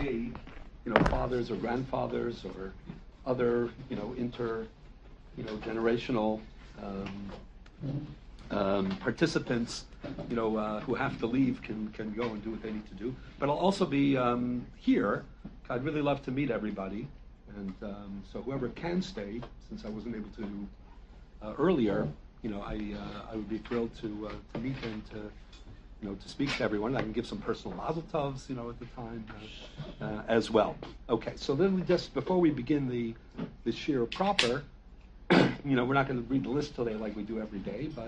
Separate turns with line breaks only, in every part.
be, fathers or grandfathers or other, generational participants, who have to leave can go and do what they need to do. But I'll also be here. I'd really love to meet everybody, and so whoever can stay, since I wasn't able to earlier, I would be thrilled to meet and to speak to everyone. I can give some personal mazel tovs, at the time as well. Okay, so then before we begin the shir proper, we're not going to read the list today like we do every day, but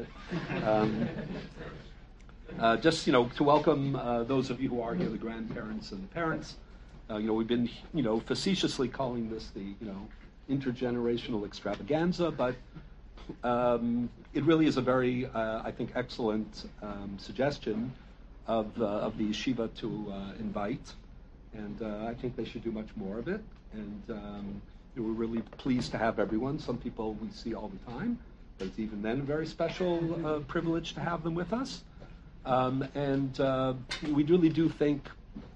just to welcome those of you who are here, the grandparents and the parents. We've been facetiously calling this the intergenerational extravaganza, but it really is a very I think excellent suggestion of the yeshiva to invite, and I think they should do much more of it. And we're really pleased to have everyone. Some people we see all the time, but it's even then a very special privilege to have them with us. And we really do think,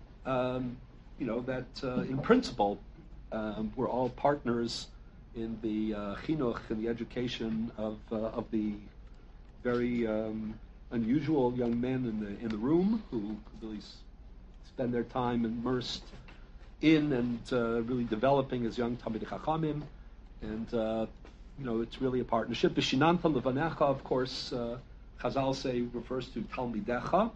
that in principle, we're all partners in the chinuch and the education of the very unusual young men in the room who really spend their time immersed in and really developing as young Talmidei Chachamim, and it's really a partnership. B'shinanta levanecha, of course, Chazal say refers to Talmidecha,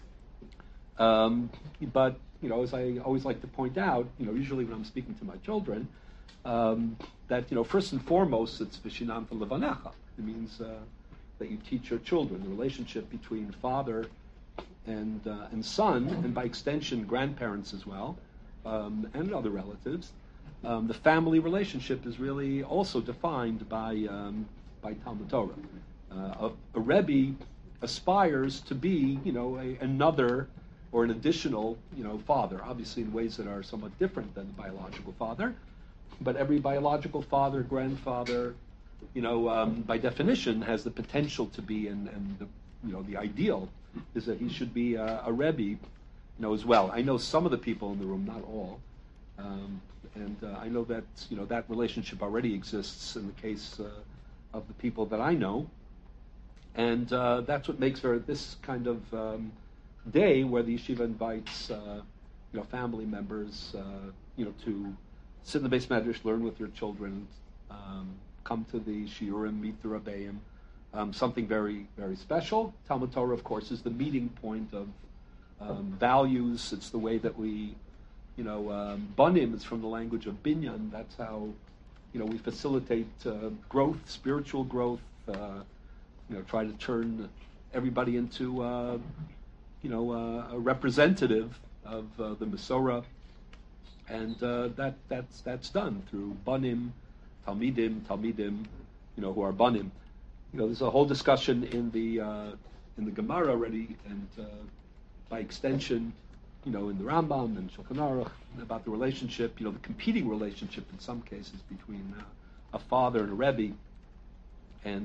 but as I always like to point out, usually when I'm speaking to my children, that first and foremost it's B'shinanta levanecha. It means that you teach your children the relationship between father and son, and by extension grandparents as well. And other relatives. The family relationship is really also defined by Talmud Torah. A Rebbe aspires to be, another or an additional, father, obviously in ways that are somewhat different than the biological father. But every biological father, grandfather, by definition, has the potential to be, and the ideal is that he should be a Rebbe. As well. I know some of the people in the room, not all, and I know that that relationship already exists in the case of the people that I know, and that's what makes this kind of day where the yeshiva invites family members to sit in the Beis Medrash, learn with your children, come to the shiurim, meet the rabbeim, something very, very special. Talmud Torah, of course, is the meeting point of values. It's the way that we, banim is from the language of binyan. That's how, we facilitate growth, spiritual growth. Try to turn everybody into, a representative of the Masorah, and that's done through banim, talmidim, who are banim. There's a whole discussion in the Gemara already, and by extension, in the Rambam and Shulchan Aruch, about the relationship, the competing relationship in some cases between a father and a Rebbe, and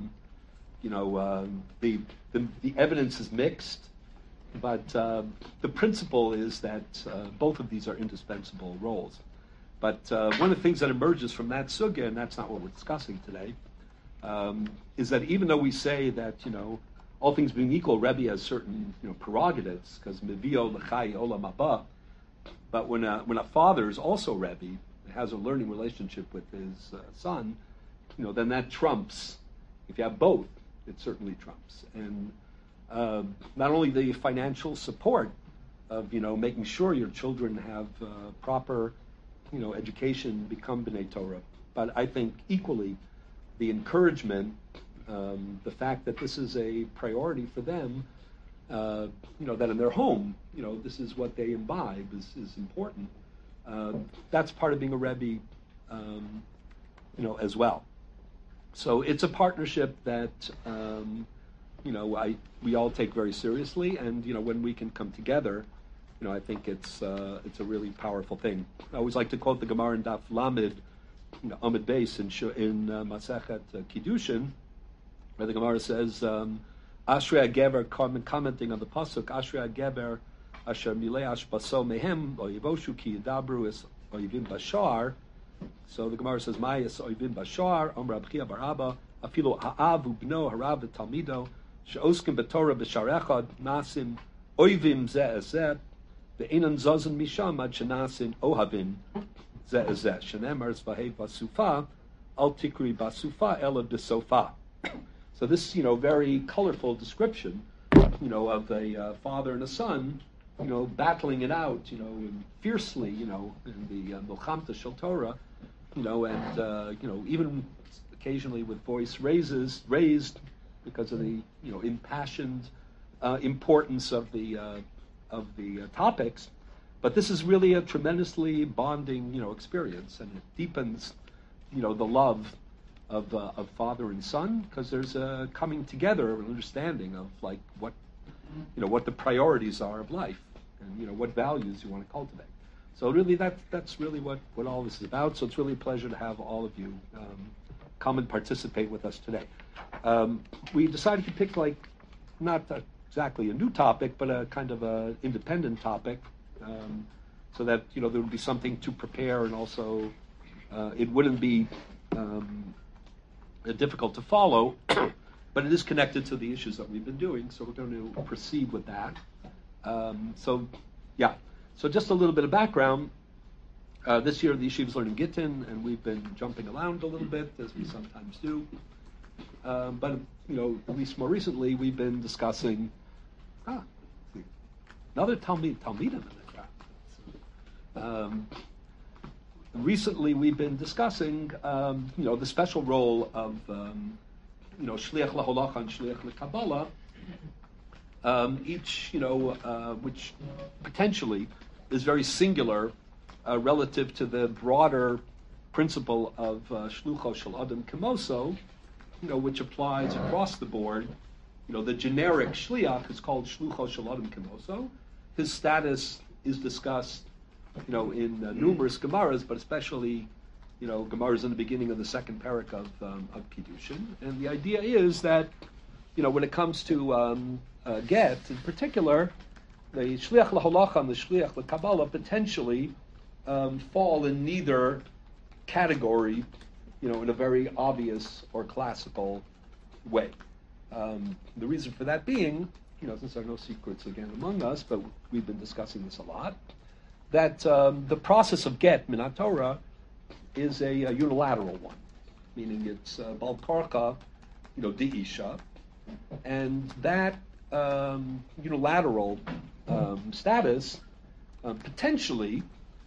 the evidence is mixed, but the principle is that both of these are indispensable roles. But one of the things that emerges from that sugya, and that's not what we're discussing today, is that even though we say that all things being equal, Rebbe has certain prerogatives, because mevio l'chai olam haba. But when a father is also Rebbe, has a learning relationship with his son, then that trumps. If you have both, it certainly trumps. And not only the financial support of making sure your children have proper education, become B'nai Torah, but I think equally the encouragement. The fact that this is a priority for them, that in their home, this is what they imbibe is important. That's part of being a Rebbe, as well. So it's a partnership that, we all take very seriously, and when we can come together, I think it's a really powerful thing. I always like to quote the Gemara in Daf Lamed, Amud Beis in Masechet Kiddushin, where the Gemara says, Ashrei HaGeber, commenting on the pasuk, Ashrei HaGeber asher mileash baso mehem oyivoshu ki yadabru es oyivim bashar. So the Gemara says, Mayas oyivim bashar, Omer Abchia bar Abba, afilo ha'av ubno harav v'talmido, she'oskim b'torah b'shar echad, nasim oyivim zeh zeh, ve'enan zazin misham ad shenasim ohavim zeh zeh, shenemar zvahev basufa, al tikri basufa ela b'sofa. So this, very colorful description, of a father and a son, battling it out, fiercely, in the Milchamta Shel Torah, and even occasionally with voice raised because of the, impassioned importance of the topics. But this is really a tremendously bonding, experience, and it deepens, the love of father and son, because there's a coming together, an understanding of like what the priorities are of life, and what values you want to cultivate. So really, that's really what all this is about. So it's really a pleasure to have all of you come and participate with us today. We decided to pick not exactly a new topic, but a kind of a independent topic, so that there would be something to prepare, and also it wouldn't be difficult to follow, but it is connected to the issues that we've been doing, so we're going to proceed with that. So just a little bit of background. This year the Yeshiva is learning Gittin, and we've been jumping around a little bit, as we sometimes do. But at least more recently, we've been discussing another Talmidim in the crowd. Recently, we've been discussing, the special role of, Shliach LaHolacha and Shliach LaKabbalah, each, which potentially is very singular relative to the broader principle of Shlucho Shel Adam Kamoso, which applies across the board. The generic Shliach is called Shlucho Shel Adam Kamoso. His status is discussed in numerous Gemaras, but especially, Gemaras in the beginning of the second parak of Kiddushin. And the idea is that, when it comes to get, in particular, the Shliach LaHolacha and the Shliach LaKabbalah potentially fall in neither category, in a very obvious or classical way. The reason for that being, since there are no secrets again among us, but we've been discussing this a lot, that the process of get, Minat Torah, is a unilateral one, meaning it's Bal Karcha, Di'isha, and that unilateral status potentially,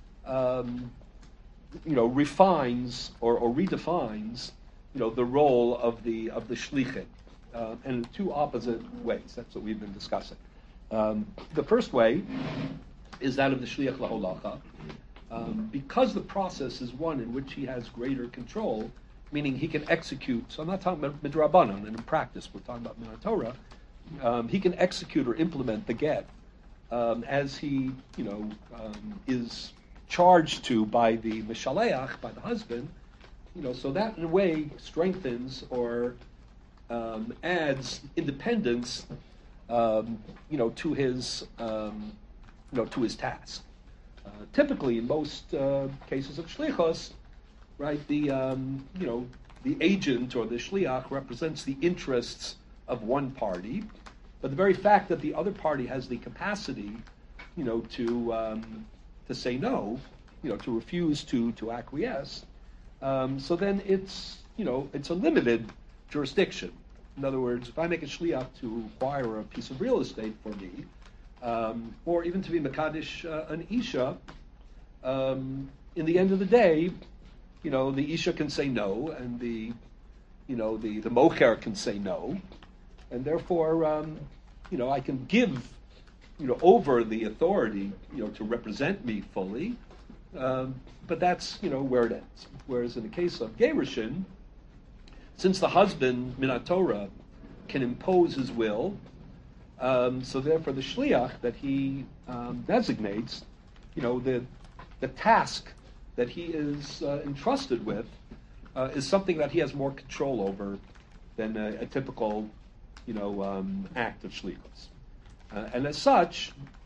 refines or redefines, the role of the shlichim, and in two opposite ways. That's what we've been discussing. The first way is that of the Shliach LaHolacha, because the process is one in which he has greater control, meaning he can execute. So I'm not talking about midrabanan, and in practice we're talking about Minat Torah. He can execute or implement the get as he, is charged to by the Mishaleach, by the husband. So that in a way strengthens or adds independence, to his. To his task. Typically, in most cases of shlichus, right, the agent or the shliach represents the interests of one party, but the very fact that the other party has the capacity, to say no, to refuse to acquiesce, so then it's a limited jurisdiction. In other words, if I make a shliach to acquire a piece of real estate for me, or even to be Mekadesh an Isha, in the end of the day, the Isha can say no, and the Mocher can say no, and therefore, I can give, over the authority, to represent me fully, but that's, where it ends. Whereas in the case of Gerushin, since the husband, Minat Torah, can impose his will, so therefore the shliach that he designates, the task that he is entrusted with is something that he has more control over than a typical, act of shlichus. And as such,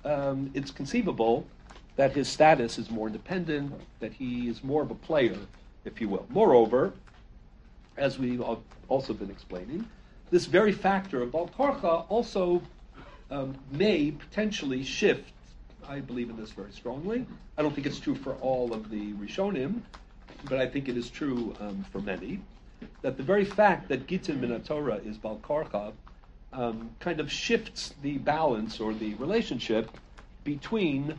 it's conceivable that his status is more independent, that he is more of a player, if you will. Moreover, as we've also been explaining, this very factor of Bal Korcha also may potentially shift. I believe in this very strongly. I don't think it's true for all of the Rishonim, but I think it is true for many, that the very fact that Gittin min Torah is Bal Korcha kind of shifts the balance or the relationship between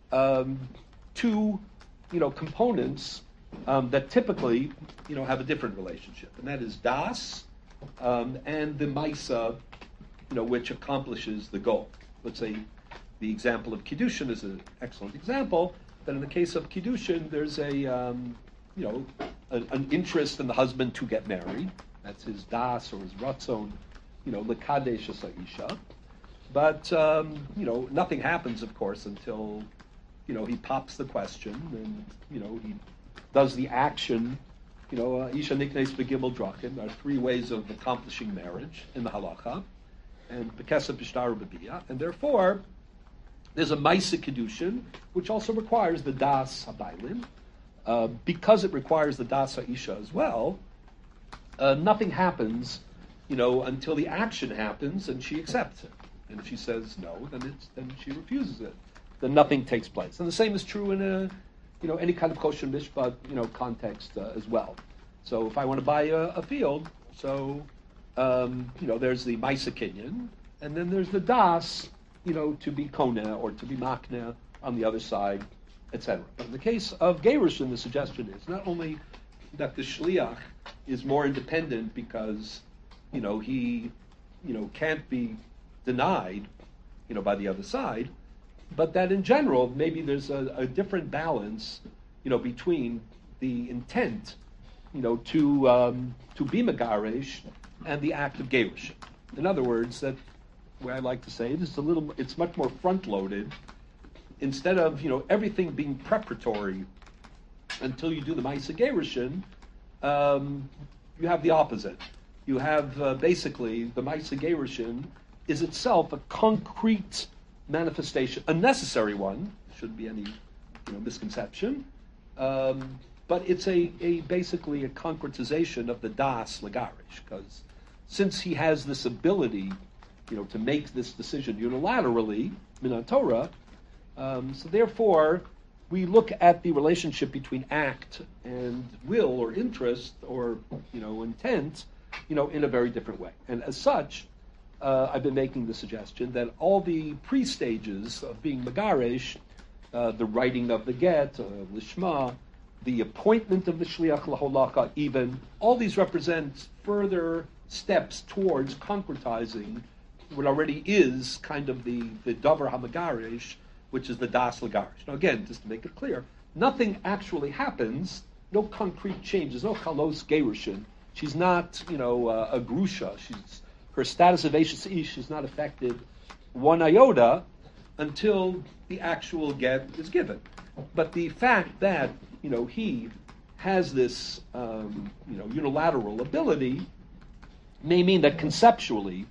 two, components that typically, have a different relationship, and that is Das and the Maisa, which accomplishes the goal. Let's say the example of Kiddushin is an excellent example. That in the case of Kiddushin, there's an interest in the husband to get married. That's his Das or his Ratzon, Lekadesh Isha. But nothing happens, of course, until he pops the question and he does the action. Isha Niknes Begimel Drachim. There are three ways of accomplishing marriage in the halacha, and Bekesef Bishtar B'Biyah, and therefore there's a Maisa Kiddushin, which also requires the Das Habaylim. Because it requires the Das Ha'isha as well, nothing happens, until the action happens and she accepts it. And if she says no, then she refuses it. Then nothing takes place. And the same is true in any kind of kosher mishpat, context as well. So if I want to buy a field, there's the Maisa Kinyan, and then there's the Das, to be Kona or to be Makna on the other side, etc. But in the case of Gerushin, the suggestion is not only that the Shliach is more independent because, he, can't be denied, by the other side, but that in general, maybe there's a different balance, between the intent, to be Megaresh and the act of Gerushin. In other words, that way I like to say it is it's much more front-loaded. Instead of everything being preparatory until you do the Maisa Gerushin, you have the opposite. You have basically the Maisa Gerushin is itself a concrete manifestation, a necessary one. Shouldn't be any misconception, but it's basically a concretization of the Das Lagarish, because since he has this ability, to make this decision unilaterally, Minan Torah. So therefore, we look at the relationship between act and will or interest or intent, in a very different way. And as such, I've been making the suggestion that all the pre-stages of being Megaresh, the writing of the get, Lishma, the appointment of the Shliach L'Holaka, even, all these represent further steps towards concretizing what already is kind of the Davar HaMegaresh, which is the Das Lagarish. Now again, just to make it clear, nothing actually happens, no concrete changes, no Chalos Gerushin. She's not, a Grusha. Her status of Eshes Ish is not affected one iota until the actual get is given. But the fact that, he has this, unilateral ability may mean that conceptually,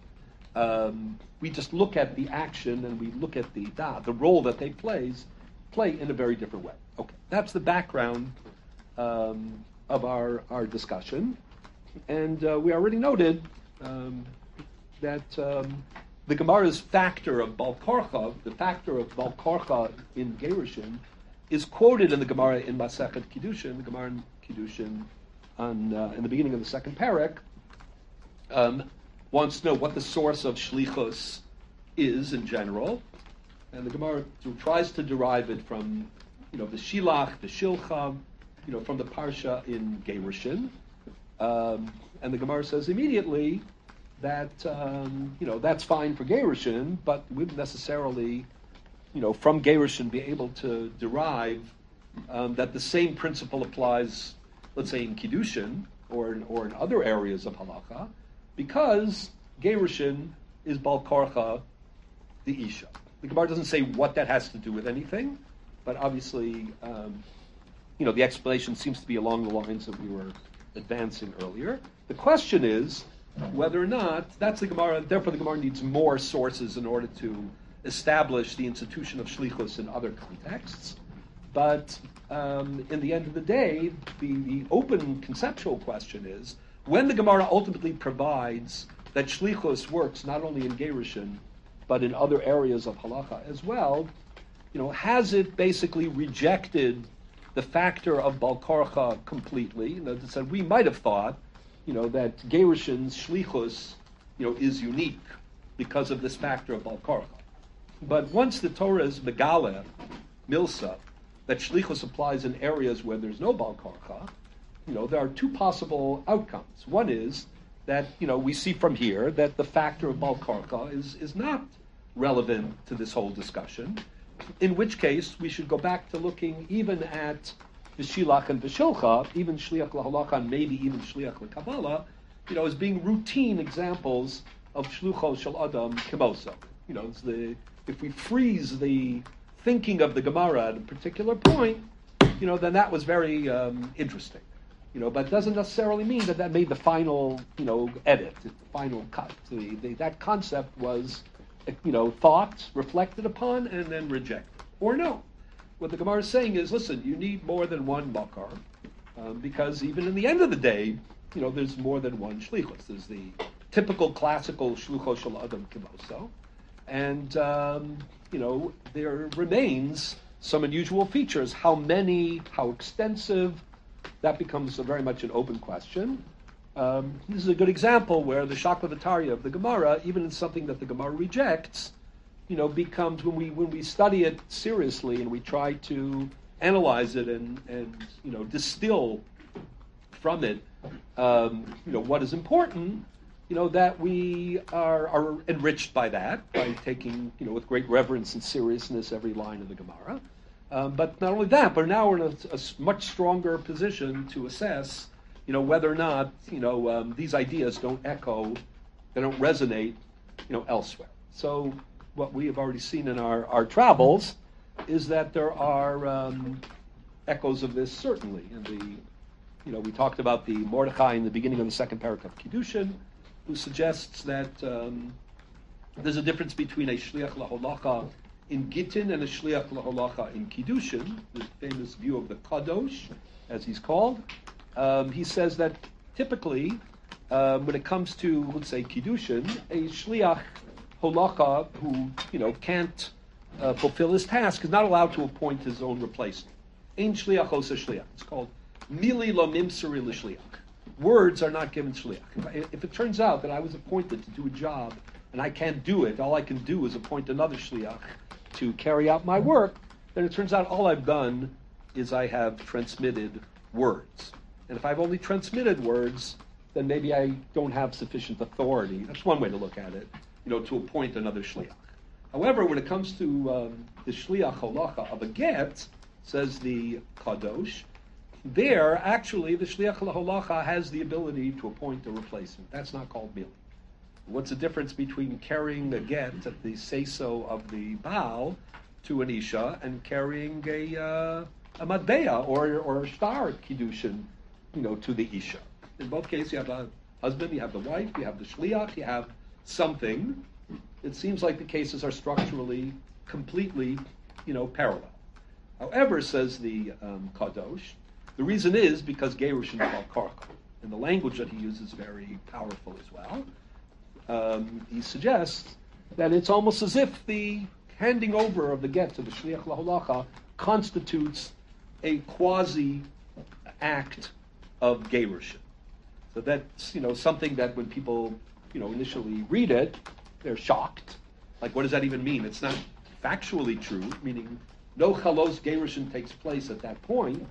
we just look at the action and we look at the role that they play in a very different way. Okay, that's the background of our discussion, and we already noted that the Gemara's factor of Bal Korcha, the factor of Bal Korcha in Gerushin, is quoted in the Gemara in Masechet Kiddushin, the Gemara in Kiddushin, in the beginning of the second parak. Wants to know what the source of shlichus is in general, and the Gemara tries to derive it from, the shilach, the shilcha, from the parsha in Gerushin, and the Gemara says immediately that that's fine for Gerushin, but wouldn't necessarily, from Gerushin be able to derive that the same principle applies, let's say in Kiddushin or in other areas of halacha, because Gerushin is Bal Korcha, the Isha. The Gemara doesn't say what that has to do with anything, but obviously, the explanation seems to be along the lines that we were advancing earlier. The question is whether or not that's the Gemara. Therefore, the Gemara needs more sources in order to establish the institution of shlichus in other contexts. But in the end of the day, the open conceptual question is, when the Gemara ultimately provides that shlichus works not only in Gerushin, but in other areas of halacha as well, has it basically rejected the factor of Balkarcha completely? It said we might have thought, that Gerushin's shlichus, is unique because of this factor of Balkarcha. But once the Torah is megale, milsa, that shlichus applies in areas where there's no Balkarcha, there are two possible outcomes. One is that, we see from here that the factor of Balkarcha is not relevant to this whole discussion, in which case we should go back to looking even at V'shilach and V'shilcha, even Shliach L'Halacha, and maybe even Shliach L'Kabbalah, as being routine examples of Shlucho Shel Adam Kimoso. If we freeze the thinking of the Gemara at a particular point, then that was very interesting. But it doesn't necessarily mean that made the final, edit, the final cut. That concept was, thought, reflected upon, and then rejected. Or no. What the Gemara is saying is, listen, you need more than one bakar, because even in the end of the day, there's more than one shlichus. There's the typical classical shlucho shel adam kimoso, and there remains some unusual features. How many? How extensive? That becomes very much an open question. This is a good example where the Shaklavatariya of the Gemara, even in something that the Gemara rejects, becomes, when we study it seriously and we try to analyze it and distill from it, what is important, that we are enriched by that, by taking, with great reverence and seriousness every line of the Gemara. But not only that, but now we're in a much stronger position to assess, whether or not, these ideas don't echo, they don't resonate, elsewhere. So what we have already seen in our travels is that there are echoes of this certainly. And we talked about the Mordechai in the beginning of the second parak of Kiddushin, who suggests that there's a difference between a shliach laholacha in Gittin and a shliach laholacha in Kiddushin, the famous view of the kadosh, as he's called. He says that typically, when it comes to, let's say, Kiddushin, a shliach holacha who can't fulfill his task is not allowed to appoint his own replacement. Ein shliach osa shliach. It's called mili lo mimsari l'shliach. Words are not given shliach. If it turns out that I was appointed to do a job and I can't do it, all I can do is appoint another shliach to carry out my work, then it turns out all I've done is I have transmitted words. And if I've only transmitted words, then maybe I don't have sufficient authority. That's one way to look at it, to appoint another shliach. However, when it comes to the shliach halacha of a get, says the kadosh, there actually the shliach halacha has the ability to appoint a replacement. That's not called mili. What's the difference between carrying a get at the say-so of the Baal to an Isha and carrying a matbeya or a star kiddushin, to the Isha? In both cases, you have a husband, you have the wife, you have the shliach, you have something. It seems like the cases are structurally completely, parallel. However, says the Kadosh, the reason is because Gerushin is Balkarcha, and the language that he uses is very powerful as well. He suggests that it's almost as if the handing over of the get to the Shliach Laholacha constitutes a quasi-act of Gerushin. So that's, something that when people, initially read it, they're shocked. Like, what does that even mean? It's not factually true, meaning no chalos Gerushin takes place at that point.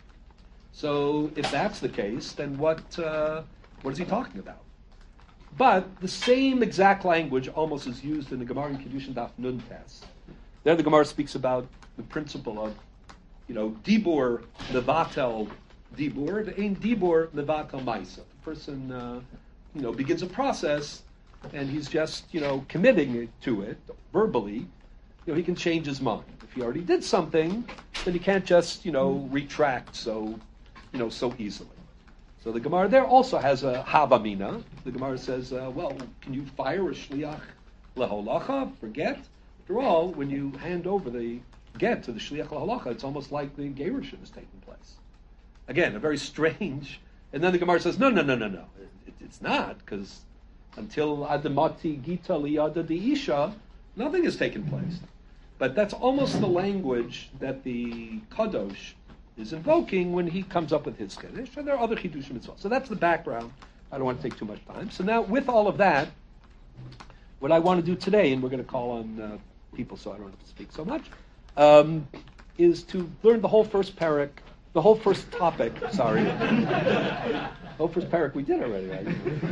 So if that's the case, then what is he talking about? But the same exact language almost is used in the Gemara in Kiddushin Daf Nun Tes. There the Gemara speaks about the principle of, dibur levatel dibur, the ain dibur levatel maisa. The person, begins a process, and he's just, committing to it verbally. He can change his mind. If he already did something, then he can't just, retract so easily. So the Gemara there also has a havamina. The Gemara says, can you fire a shliach leholacha, forget? After all, when you hand over the get to the shliach lahalacha, it's almost like the gerushin is taking place. Again, a very strange. And then the Gemara says, no. It's not, because until adamati gita liyada deisha, nothing has taken place. But that's almost the language that the kadosh is invoking when he comes up with his kiddush, and there are other chidushim as well. So that's the background. I don't want to take too much time. So now, with all of that, what I want to do today, and we're going to call on people so I don't have to speak so much, is to learn the whole first parak, the whole first topic. Sorry, the whole first parak we did already. Right?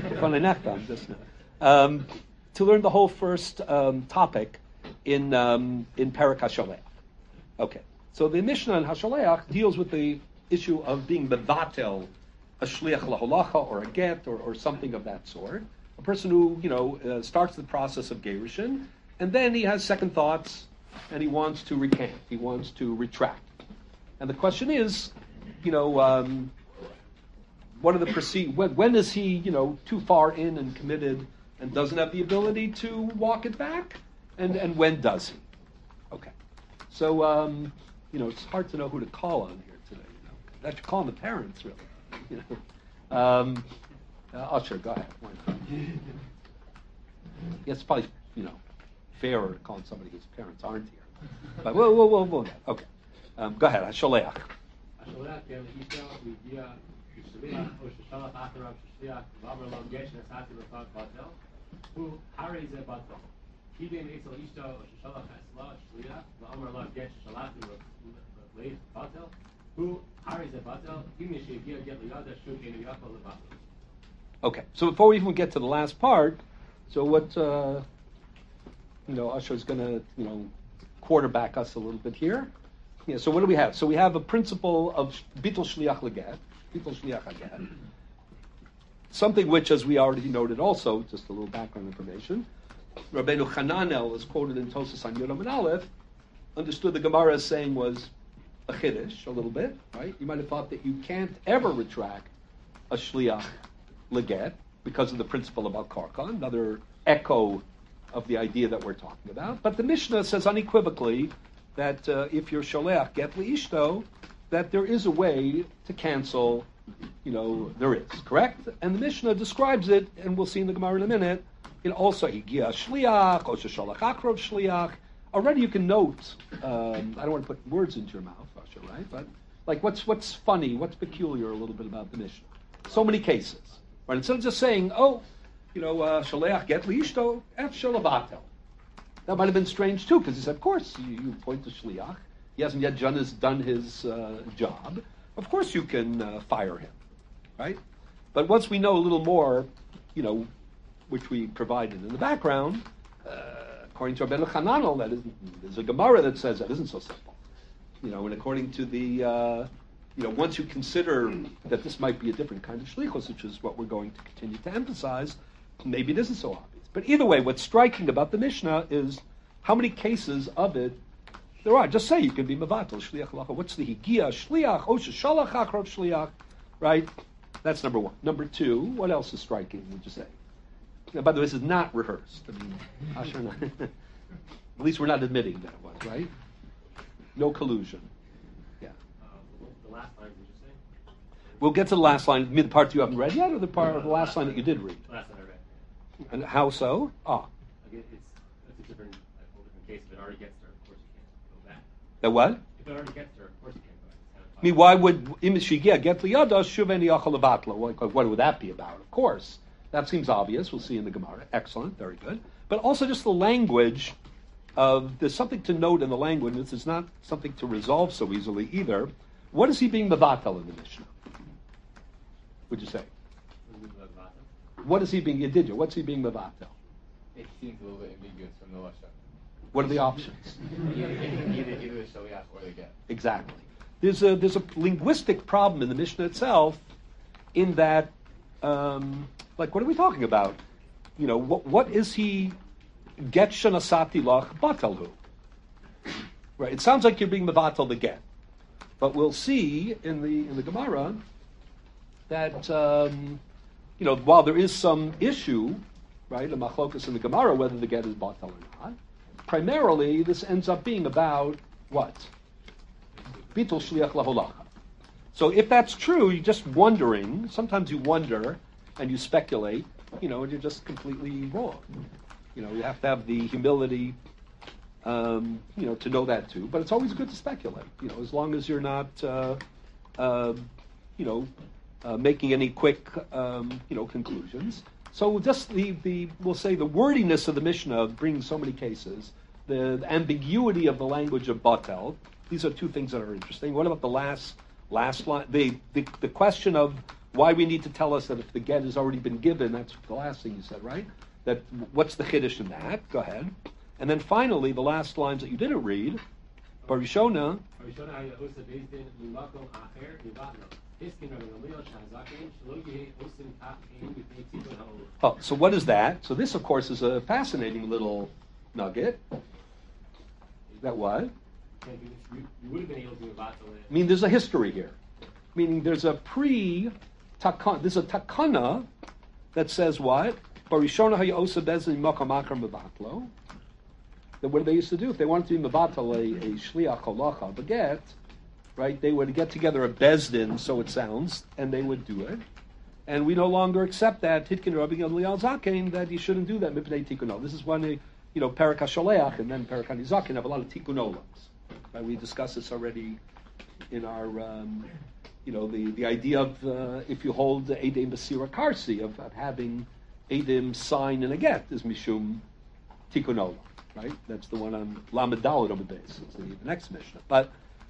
To learn the whole first topic in parak Hasholeach. Okay, so the Mishnah in Hasholeach deals with the issue of being mevatel a shliach laholacha or a get or something of that sort. A person who starts the process of gerushin, and then he has second thoughts, and he wants to recant, he wants to retract. And the question is, what are the when is he too far in and committed and doesn't have the ability to walk it back, and when does he? Okay, so it's hard to know who to call on here today. I should call on the parents, really. Sure, go ahead. Why not? It's probably fairer to call on somebody whose parents aren't here. But we'll okay. Go ahead. Hasholeach. Okay, so before we even get to the last part, so what Usher is going to quarterback us a little bit here. Yeah, so what do we have? So we have a principle of bitul shliach leget, something which, as we already noted, also just a little background information. Rabbeinu Hananel is quoted in Tosas on Yudam and Aleph, understood the Gemara as saying was a chiddush, a little bit, right? You might have thought that you can't ever retract a shliach leget because of the principle about karka, another echo of the idea that we're talking about. But the Mishnah says unequivocally that if you're sholeach get liishto, that there is a way to cancel, there is, correct? And the Mishnah describes it, and we'll see in the Gemara in a minute, also higia shliach, osha shalach akrov shliach. Already you can note, I don't want to put words into your mouth, Asher, right? But like what's funny, what's peculiar a little bit about the Mishnah? So many cases. Right? Instead of just saying, shaleach get liishto, f shalavatel. That might have been strange too, because he said, of course, you point to shliach. He hasn't yet done his job. Of course you can fire him, right? But once we know a little more, which we provided in the background, according to Rabbeinu Hananel, there's a Gemara that says that isn't so simple. And according to the, once you consider that this might be a different kind of shlichus, which is what we're going to continue to emphasize, maybe it isn't so obvious. But either way, what's striking about the Mishnah is how many cases of it there are. Just say you can be mevatel shliach halacha. What's the higia shliach, osha shalach akrov shliach, right? That's number one. Number two, what else is striking, would you say? By the way, this is not rehearsed. I mean, Asher, at least we're not admitting that it was, right? No collusion. Yeah.
The last line, did you say?
We'll get to the last line. The part you haven't read yet, or the last line that you did read?
The last line I read.
And how so?
Again, it's a whole different case. If it already gets there, of course you can't go back.
The what?
If it already gets there, of course you can't go back.
I mean, why would imishigia get liyada shuveni achalavatla? What would that be about? Of course. That seems obvious. We'll see in the Gemara. Excellent. Very good. But also just the language there's something to note in the language. This is not something to resolve so easily either. What is he being mevatel in the Mishnah? Would you say? What is he being yedidya? What's he being mevatel?
It seems a little bit ambiguous from the Lashon.
What are the options?
Either the shaliach or the get.
Exactly. There's a linguistic problem in the Mishnah itself in that, what are we talking about? What is he get shanasati lach batalhu? Right. It sounds like you're being mevatel the get, but we'll see in the Gemara that while there is some issue, right, a machlokas in the Gemara whether the get is batal or not, primarily this ends up being about what? Bitul shliach laholacha. So if that's true, you're just wondering. Sometimes you wonder and you speculate, and you're just completely wrong. You have to have the humility, to know that too. But it's always good to speculate, as long as you're not, making any quick, conclusions. So just we'll say the wordiness of the Mishnah bringing so many cases, the ambiguity of the language of Batel. These are two things that are interesting. What about the last line? The question of why we need to tell us that if the get has already been given, that's the last thing you said, right? That what's the chiddush in that? Go ahead. And then finally, the last lines that you didn't read, Barishona. Oh, so what is that? So this, of course, is a fascinating little nugget. That what?
You would have been able to mevatel it.
I mean, there's a history here. Meaning there's a takana. There's a takana that says what? Barishona hayosa bezin makam akar mevatlo. That what they used to do if they wanted to be mevatel a shliach halacha beget, right? They would get together a bezdin, so it sounds, and they would do it. And we no longer accept that Hitkin Rabbi Gamliel Zaken that you shouldn't do that mipnei tikkun. This is when Perak HaSholeach and then Perak HaNizaken have a lot of tikkun olams. Right? We discussed this already in our, the idea of if you hold Eidim Basira Karsi of having Eidim sign in a get is Mishum tikkun olam, right? That's the one on Lamed Daled on the base. It's the next Mishnah. But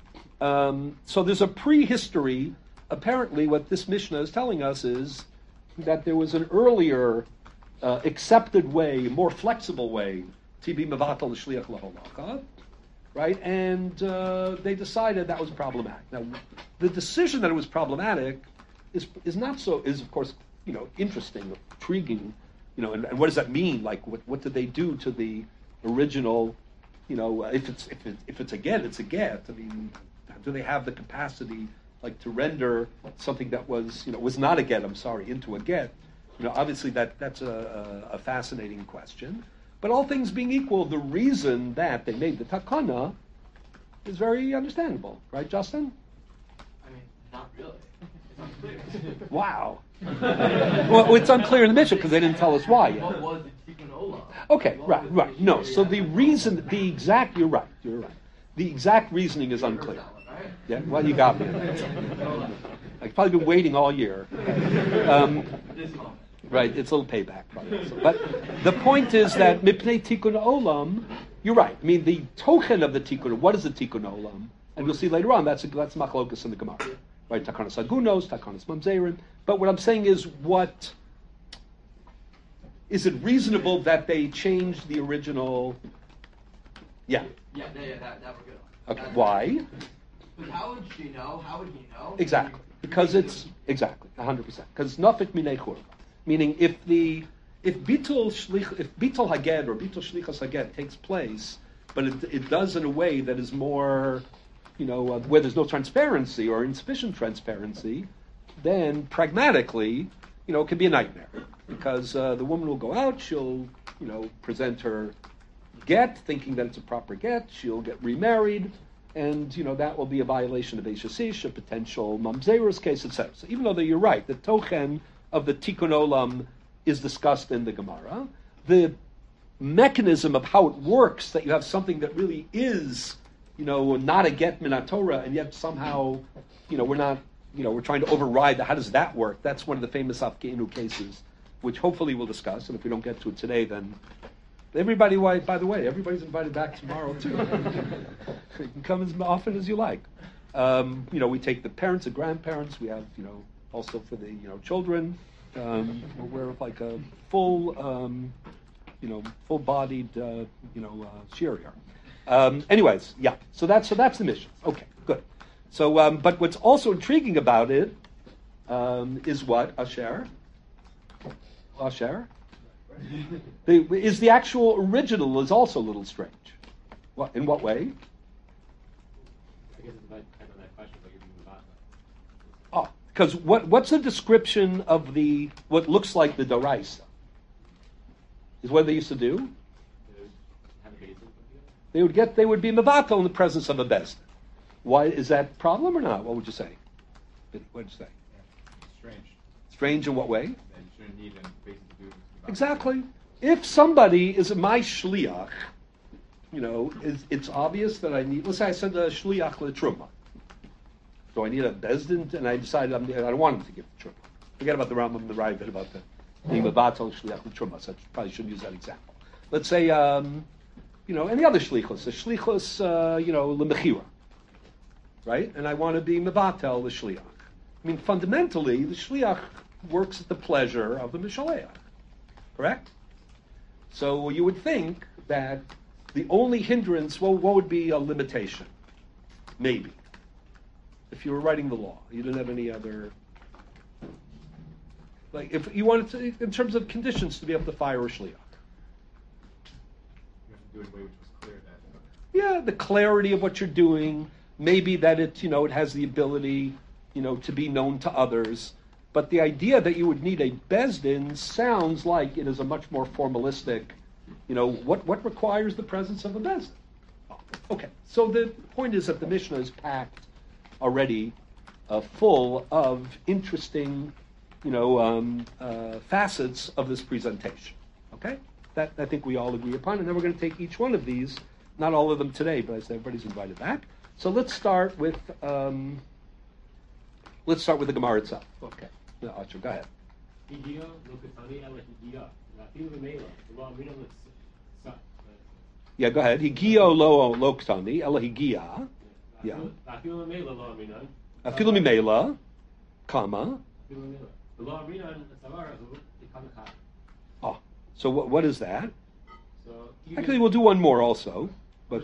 so there's a prehistory. Apparently, what this Mishnah is telling us is that there was an earlier accepted way, more flexible way to be mevatel l'shliach laholacha, right? And they decided that was problematic. Now, the decision that it was problematic is of course interesting, intriguing, and what does that mean? Like, what did they do to the original? If it's a get, it's a get. I mean, do they have the capacity? Like to render something that was not a get, into a get. Obviously that's a fascinating question. But all things being equal, the reason that they made the takana is very understandable, right, Justin?
I mean, not really. It's unclear.
Wow. Well, it's unclear in the Mishnah because they didn't tell us why yet.
What was the tikkun olam?
Okay, right. No, so the reason, you're right. The exact reasoning is unclear. Yeah, well, you got me. I've probably been waiting all year. Right, it's a little payback. But the point is that mipnei tikkun olam, you're right. I mean, the token of the tikkun, what is the tikkun olam? And we'll see later on, that's machlokas in the Gemara. Right, takanas agunos, takanas mamzerim. But what I'm saying is, is it reasonable that they changed the original? Yeah.
Yeah, that we're good on.
Okay, why?
But how would she know? How would he know?
Exactly, because it's 100%. Because it's nafik minei churva, meaning if bitul haged or bitul shlichas haged takes place, but it does in a way that is more, where there's no transparency or insufficient transparency, then pragmatically, it can be a nightmare because the woman will go out, she'll present her get, thinking that it's a proper get, she'll get remarried. And that will be a violation of Eishasish, a potential mamzerus case, etc. So even though you're right, the tochen of the tikkun olam is discussed in the Gemara, the mechanism of how it works, that you have something that really is, not a get minat Torah, and yet somehow, we're not, we're trying to override how does that work? That's one of the famous Afkeinu cases, which hopefully we'll discuss. And if we don't get to it today, then. Everybody, by the way, everybody's invited back tomorrow too. You can come as often as you like. We take the parents and grandparents. We have, also for the, children. We're like a full, full-bodied, shiur. Anyways, yeah. So that's the mission. Okay, good. So, but what's also intriguing about it is what Asher. Is the actual original is also a little strange. What, in what way?
I guess it might depend on that question, but you're doing the
Oh, because what's the description of what looks like the Doraisa? Is what they used to do?
have a basin.
They would be mevatel in the presence of a bezdin. Why is that a problem or not? What would you say? What would you say?
Strange.
Strange in what way?
That you shouldn't need them basically to do.
Exactly. If somebody is my shliach, it's obvious that I need. Let's say I send a shliach letruma. So I need a bezdin, and I decided I don't want him to give the truma. Forget about the Rambam and the Ravid about the being mevatel shliach letruma. So I probably shouldn't use that example. Let's say, any other shlichus, a shlichus, lemechira, right? And I want to be mevatel the shliach. I mean, fundamentally, the shliach works at the pleasure of the mishaleach, correct? So you would think that the only hindrance, what would be a limitation? Maybe. If you were writing the law, you didn't have any other, like if you wanted to, in terms of conditions, to be able to fire a shliach.
You have to do it in a way which was clear that.
Yeah, the clarity of what you're doing, maybe that it has the ability, to be known to others. But the idea that you would need a bezdin sounds like it is a much more formalistic, what requires the presence of a bezdin? Oh, okay, so the point is that the Mishnah is packed already full of interesting, facets of this presentation. Okay, that I think we all agree upon, and then we're going to take each one of these, not all of them today, but as everybody's invited back. So let's start with the Gemara itself. Okay. No, Archer, go ahead. Yeah, go ahead. Higio lo ktani, ela higia. Yeah. Afilu mimela, comma. Oh, so what is that? Actually, we'll do one more also. But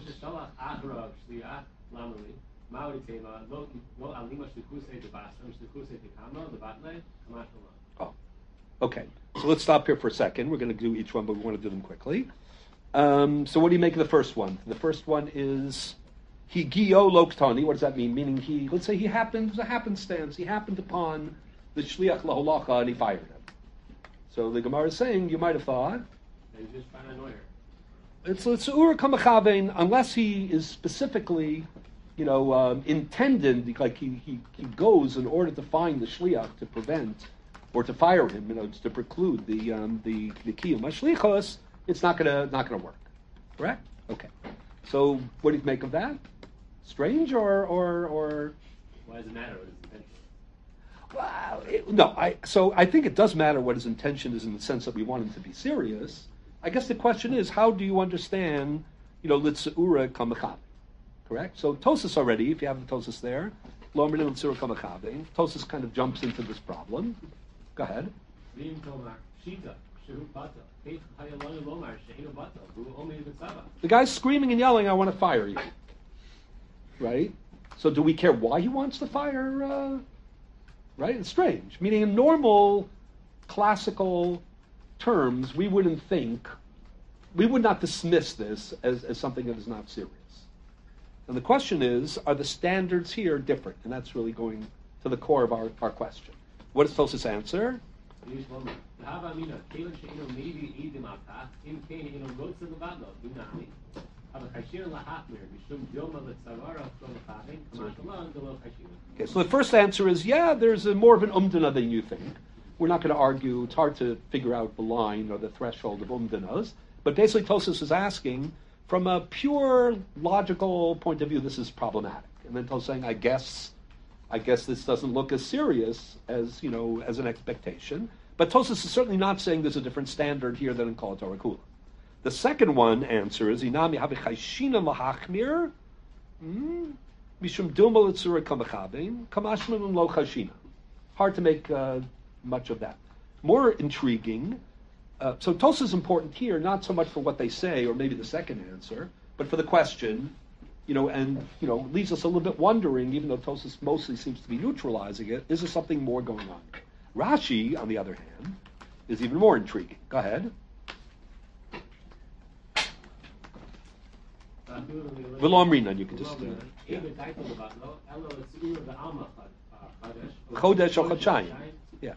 oh, okay. So let's stop here for a second. We're going to do each one, but we want to do them quickly. So what do you make of the first one? The first one is higio lo ktani. What does that mean? Meaning let's say it was a happenstance. He happened upon the shliach laholacha and he fired him. So the Gemara is saying you might have thought it's ura kamachavein, unless he is specifically, intended, like he goes in order to find the shliach to prevent or to fire him, to preclude the kiyum mashlichos. It's not gonna work. Correct? Okay. So what do you make of that? Strange or
why does it matter what his intention is?
Well, so I think it does matter what his intention is in the sense that we want him to be serious. I guess the question is, how do you understand, litzeura kamachav? Correct? So Tosas already, if you have the Tosas there, lo amrin litzeura kamachav. Tosas kind of jumps into this problem. Go ahead. The guy's screaming and yelling, I want to fire you. Right? So do we care why he wants to fire? Right? It's strange. Meaning in normal, classical terms, we would not dismiss this as something that is not serious. And the question is, are the standards here different? And that's really going to the core of our question. What does Tosas answer? Okay, so the first answer is, there's more of an umdana than you think. We're not going to argue. It's hard to figure out the line or the threshold of umdanas. But basically, Tosas is asking, from a pure logical point of view, this is problematic. And then Tosas saying, I guess this doesn't look as serious as as an expectation. But Tosas is certainly not saying there's a different standard here than in Kol Torah Kula. The second one answer is Inami Havichayshina Mahachmir Mishum Dilma Litzura Kamachavin Kamashman Lo Chashina. Hard to make much of that. More intriguing. So Tosas is important here, not so much for what they say, or maybe the second answer, but for the question, and leaves us a little bit wondering, even though Tosas mostly seems to be neutralizing it, is there something more going on? Rashi, on the other hand, is even more intriguing. Go ahead. V'lo amrinan, you can just... Chodesh or Chachayim. Yeah.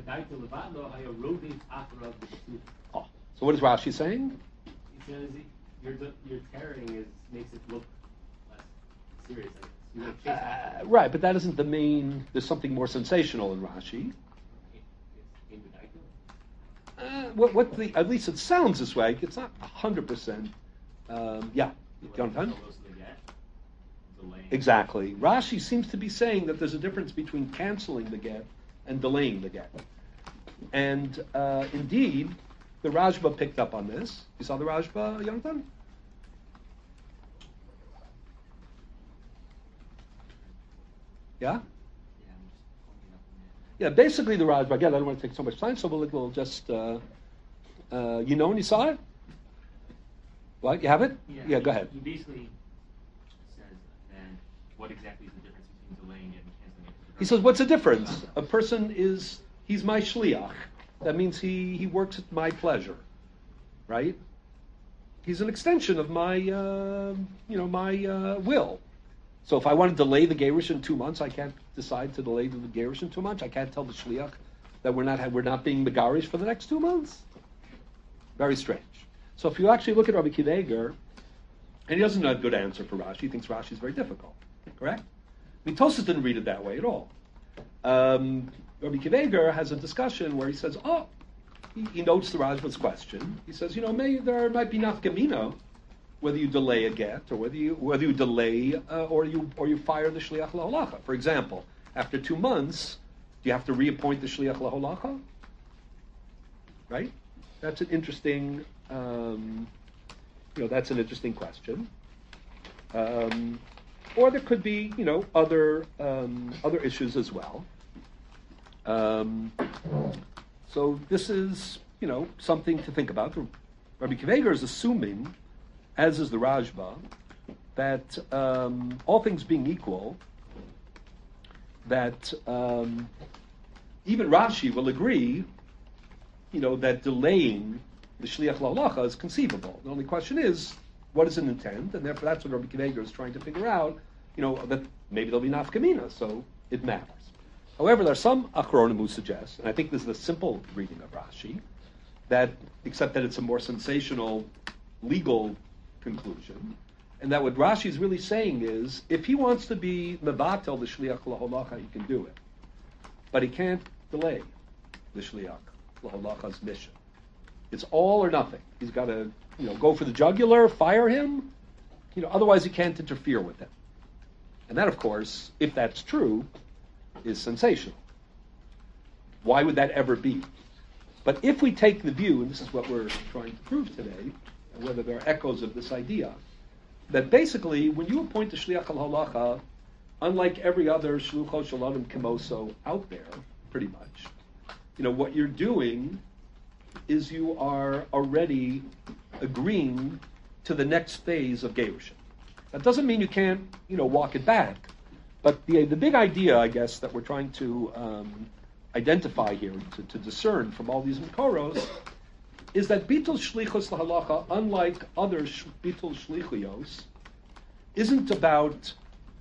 Oh. So what is Rashi saying?
He says your tearing makes it look less serious. I guess. You want to chase after it.
Right, but that isn't the main. There's something more sensational in Rashi.
It's in
At least it sounds this way. It's not 100%. Yeah, Jonathan? Exactly. Rashi seems to be saying that there's a difference between canceling the get and delaying the get. And indeed, the Rajba picked up on this. You saw the Rajba, Jonathan? Yeah? Yeah, basically the Rajba, again, I don't want to take so much time, so we'll just, when you saw it? What, you have it? Yeah, go ahead.
He basically says then what exactly is the difference between delaying it and canceling it?
He says, what's the difference? A person he's my shliach. That means he works at my pleasure, right? He's an extension of my, my will. So if I want to delay the Gerush in 2 months, I can't decide to delay the Gerush in 2 months. I can't tell the shliach that we're not being megarish for the next 2 months. Very strange. So if you actually look at Rabbi Akiva Eiger, and he doesn't have a good answer for Rashi, he thinks Rashi is very difficult. Correct? I mean, Tosfos didn't read it that way at all. Rabbi Akiva Eiger has a discussion where he says, he notes the Rajba's question. He says, there might be nafkamina whether you delay a get or whether you delay or you fire the shliach laholacha. For example, after 2 months, do you have to reappoint the shliach laholacha? Right? That's an interesting. That's an interesting question. Or there could be, other issues as well. So this is, something to think about. Rabbi Akiva Eiger is assuming, as is the Rajba, that all things being equal, that even Rashi will agree, that delaying the shliach laholacha is conceivable. The only question is, what is an intent? And therefore, that's what Rabbi Akiva Eiger is trying to figure out. That maybe there'll be nafkamina, so it matters. However, there are some achronim who suggest, and I think this is the simple reading of Rashi, except that it's a more sensational legal conclusion, and that what Rashi is really saying is, if he wants to be mevatel the shliach laholacha, he can do it, but he can't delay the shliach laholacha's mission. It's all or nothing. He's got to, go for the jugular, fire him. Otherwise he can't interfere with him. And that, of course, if that's true, is sensational. Why would that ever be? But if we take the view, and this is what we're trying to prove today, and whether there are echoes of this idea, that basically when you appoint the shliach al-halacha, unlike every other shlucho shaladim kimoso out there, pretty much, what you're doing is you are already agreeing to the next phase of Gerushin. That doesn't mean you can't, walk it back. But the big idea, I guess, that we're trying to identify here, to discern from all these Makoros, is that Bitul Shlichus Lahalacha, unlike other Bitul Shlichios, isn't about,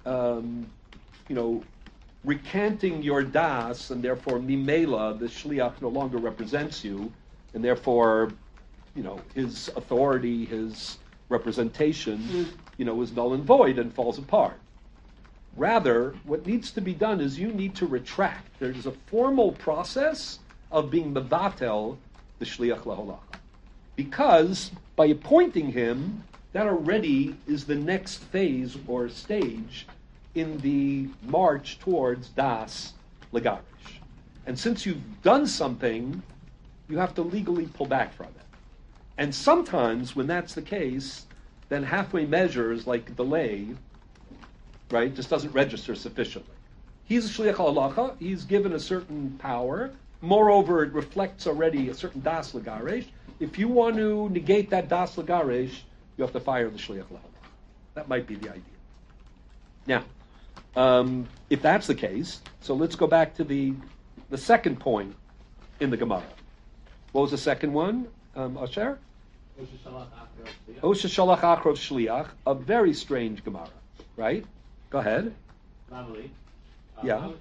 recanting your das, and therefore Mimela, the Shliach, no longer represents you, and therefore, his authority, his representation, is null and void and falls apart. Rather, what needs to be done is you need to retract. There's a formal process of being mevatel the shliach laholacha, because by appointing him, that already is the next phase or stage in the march towards das legarish. And since you've done something, you have to legally pull back from it. And sometimes, when that's the case, then halfway measures like delay, right, just doesn't register sufficiently. He's a shliach halacha. He's given a certain power. Moreover, it reflects already a certain das legaresh. If you want to negate that das legaresh, you have to fire the shliach halacha. That might be the idea. Now, if that's the case, so let's go back to the second point in the Gemara. What was the second one, Asher? Osha shalach achrov shliach, a very strange Gemara, right? Go ahead. Yeah.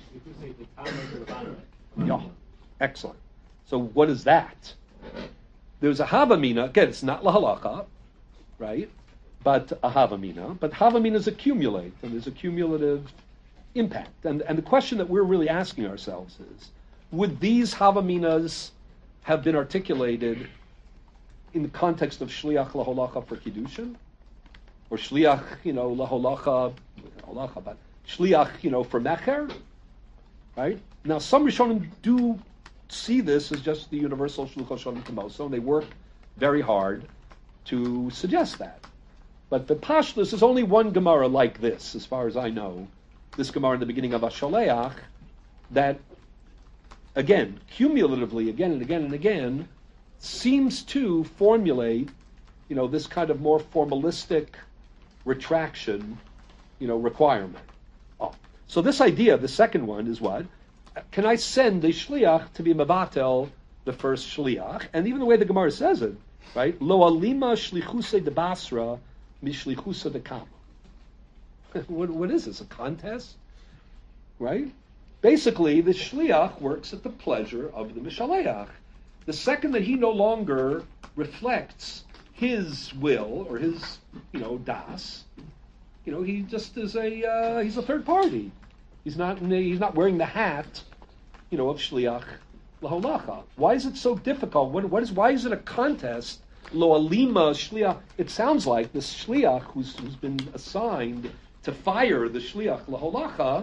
Yeah. Excellent. So what is that? there's a havamina. Again, it's not lahalacha, right? But a havamina. But havaminas accumulate, and there's a cumulative impact. And the question that we're really asking ourselves is, would these havaminas have been articulated in the context of shliach laholacha for kiddushin, or shliach, laholacha, but shliach, for mecher, right? Now, some Rishonim do see this as just the universal shluchos shonim kamoso, and they work very hard to suggest that. But the Pashtus is only one Gemara like this, as far as I know. This Gemara in the beginning of Ashaleach, that, again, cumulatively, again and again and again, seems to formulate, this kind of more formalistic retraction, requirement. Oh. So this idea, the second one, is what? Can I send the shliach to be mevatel the first shliach? And even the way the Gemara says it, right? Lo alima shlichuse de basra mishlichuse de kama. What is this? A contest, right? Basically, the shliach works at the pleasure of the mishaleach. The second that he no longer reflects his will or his, das, he just is he's a third party. He's not wearing the hat, of shliach laholacha. Why is it so difficult? Why is it a contest? Lo alima shliach. It sounds like the shliach who's been assigned to fire the shliach laholacha,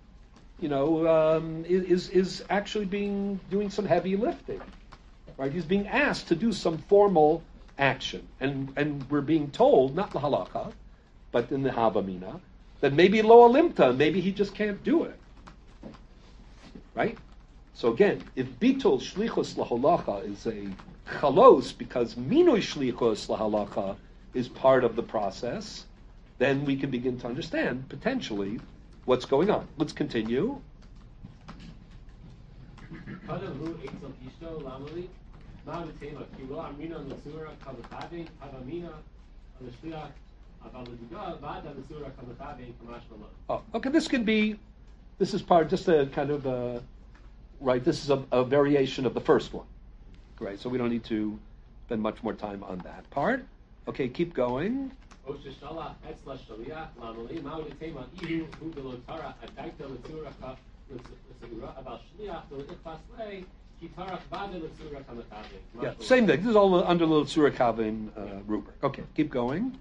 is actually doing some heavy lifting, right? He's being asked to do some formal action, and we're being told, not lahalacha, but in the havamina, that maybe lo alimta, maybe he just can't do it, right? So again, if bittul shlichus lahalacha is a chalos because minui shlichus lahalacha is part of the process, then we can begin to understand potentially what's going on. Let's continue. Oh, okay. This is part, just a kind of right. This is a variation of the first one, right? So we don't need to spend much more time on that part. Okay, keep going. Yeah, same thing. This is all under the Tzura Kavim rubric. Okay, keep going.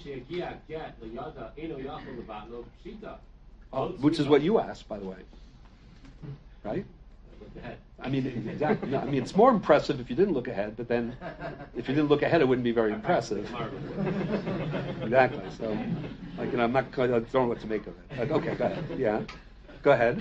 Which is what you asked, by the way. Right? I mean, exactly. No, I mean, it's more impressive if you didn't look ahead, but then if you didn't look ahead, it wouldn't be very impressive. Exactly. So, I'm not. I don't know what to make of it. But, okay, go ahead. Yeah, go ahead.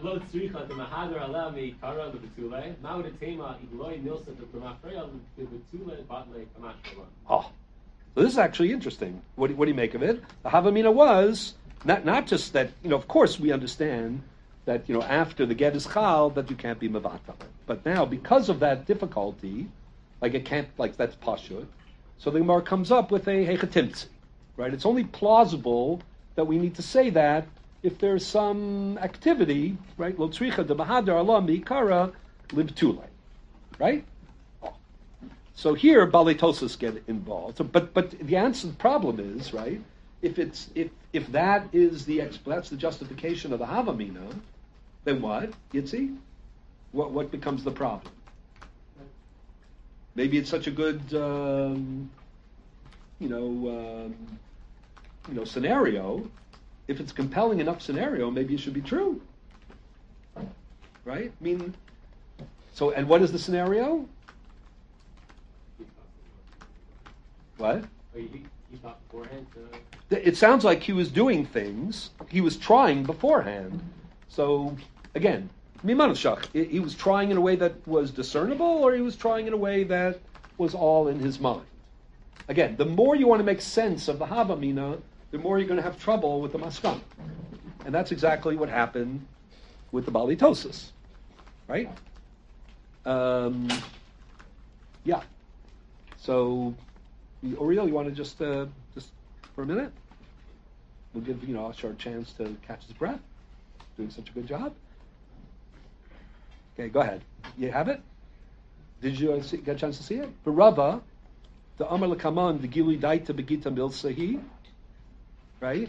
Oh, so this is actually interesting. What do you make of it? The Havamina was not just that. Of course, we understand that after the get is chal that you can't be mevatel. But now because of that difficulty, it can't that's pashut. So the Gemara comes up with a hechatimtzi, right? It's only plausible that we need to say that if there's some activity, right? Lo tzricha de mahadar Allah miikara libtule, right? So here Balei Tosas get involved. So, but the answer to the problem is, right? If that is that's the justification of the Havamina, then what? Yitzi? What becomes the problem? Maybe it's such a good scenario. If it's a compelling enough scenario, maybe it should be true. Right? I mean, so, and what is the scenario? What?
He thought beforehand.
It sounds like he was doing things. He was trying beforehand. So, again, mimanushach. He was trying in a way that was discernible, or he was trying in a way that was all in his mind. Again, the more you want to make sense of the Havamina, the more you're going to have trouble with the Maskan. And that's exactly what happened with the Balei Tosas. Right? Yeah. So, Oriel, you want to just for a minute? We'll give Ashar a chance to catch his breath. Doing such a good job. Okay, go ahead. You have it? Did you get a chance to see it? For Rava, the Amar Lekaman, the Gili Daita Begita Milsahi, right?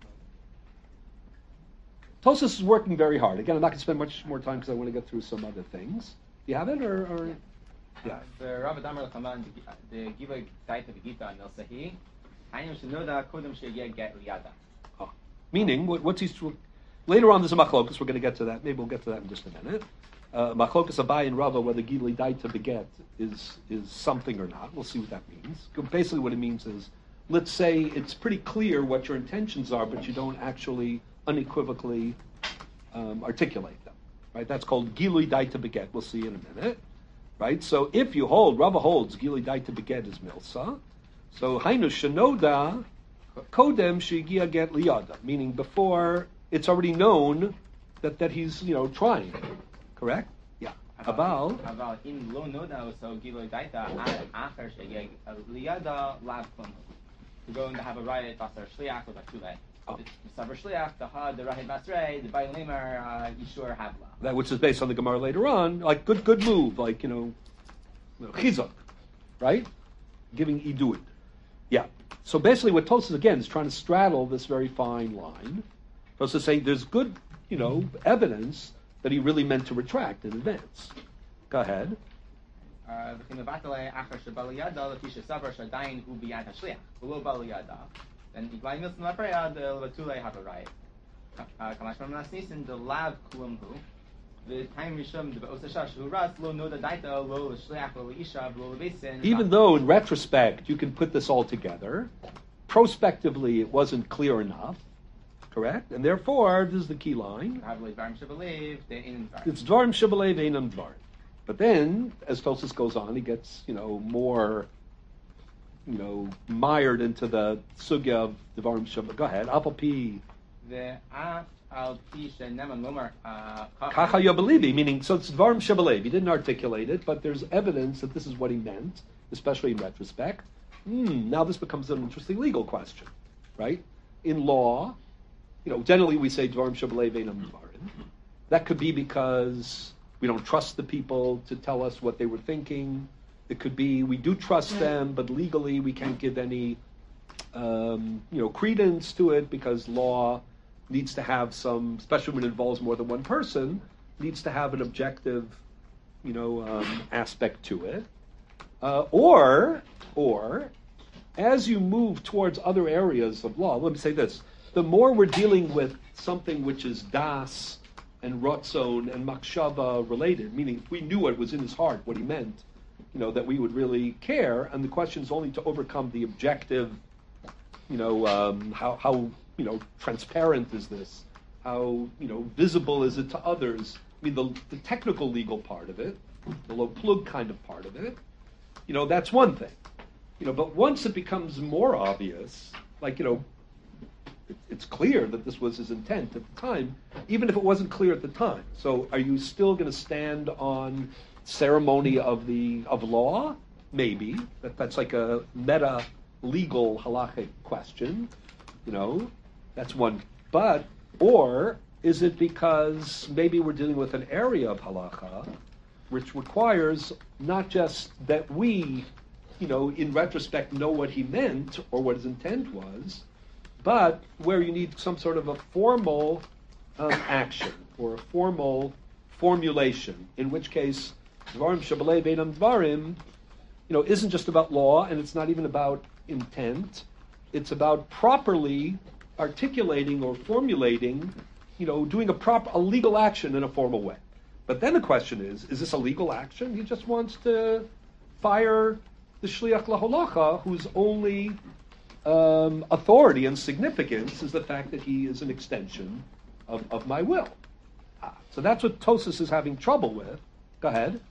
Tosas is working very hard. Again, I'm not going to spend much more time because I want to get through some other things. Do you have it, or? Yeah.
The Rabbi Damar Lekaman, the Gili Daita Begita Milsahi, Hainu Shinoda Kodem Sheyeh Get Liyada.
Meaning, what's he? Later on, there's a machlokus. We're going to get to that. Maybe we'll get to that in just a minute. Machlokus Abai and Rava, whether Gili Daita Beget is something or not. We'll see what that means. Basically, what it means is, let's say it's pretty clear what your intentions are, but you don't actually unequivocally articulate them. Right? That's called Gili Daita Beget. We'll see in a minute. Right? So if you hold, Rava holds Gili Daita Beget is Milsa. So Hainu Shanoda Kodem Shigia Get Liyada, meaning before it's already known that he's trying. Correct? Yeah. Aval
in lo noda so Gili Daita Acher Sheyeh Liyada Lav Klum. We're going to have a riot Basar Shliach or Batule. Savar Shliach, the Had, the Rahid Basrei, the Bayin Lemer, Yishur Havla.
That which is based on the Gemara later on, like good move, like Chizuk, right? Giving Iduid. Yeah. So basically what Tosas again is trying to straddle this very fine line. Tosas saying there's good, evidence that he really meant to retract in advance. Go ahead. Then
Iglai Milson Lapreya, the Batule have a riot. Kamash Mamnas the Lav Kulumhu, the time Rishum, the Osashash, who Ras, Lo Noda Daita, Lo Shliach, Lo Ishav, Lo Besin.
Even though in retrospect you can put this all together, prospectively it wasn't clear enough, correct? And therefore, this is the key line. It's Dvarim Shibalev Einam Dvarim. But then, as Tosas goes on, he gets, more mired into the sugya of Devarim Shabbat. Go ahead. Apal Pi.
The Al Pi Sheneman Lomer.
Kacha Yabalevi, meaning, so it's Devarim Shabbat. He didn't articulate it, but there's evidence that this is what he meant, especially in retrospect. Now this becomes an interesting legal question, right? In law, generally we say Devarim Shabbat Einam Dvarim. That could be because we don't trust the people to tell us what they were thinking. It could be we do trust them, but legally we can't give any, credence to it because law needs to have some, especially when it involves more than one person, needs to have an objective, aspect to it. Or as you move towards other areas of law, let me say this: the more we're dealing with something which is das and rotzon and makshava related, meaning if we knew what was in his heart, what he meant, that we would really care. And the question is only to overcome the objective, how transparent is this? How, visible is it to others? I mean, the technical legal part of it, the low plug kind of part of it, that's one thing. But once it becomes more obvious, like, it's clear that this was his intent at the time, even if it wasn't clear at the time. So are you still going to stand on ceremony of law? Maybe. That's like a meta legal halachic question. That's one. But, or is it because maybe we're dealing with an area of halacha which requires not just that we, in retrospect know what he meant or what his intent was, but where you need some sort of a formal action or a formal formulation, in which case Dvarim Shabbalei Beinam Dvarim, isn't just about law, and it's not even about intent. It's about properly articulating or formulating, doing a legal action in a formal way. But then the question is this a legal action? He just wants to fire the Shliach Laholacha, whose only authority and significance is the fact that he is an extension of my will. So that's what Tosas is having trouble with. Go ahead.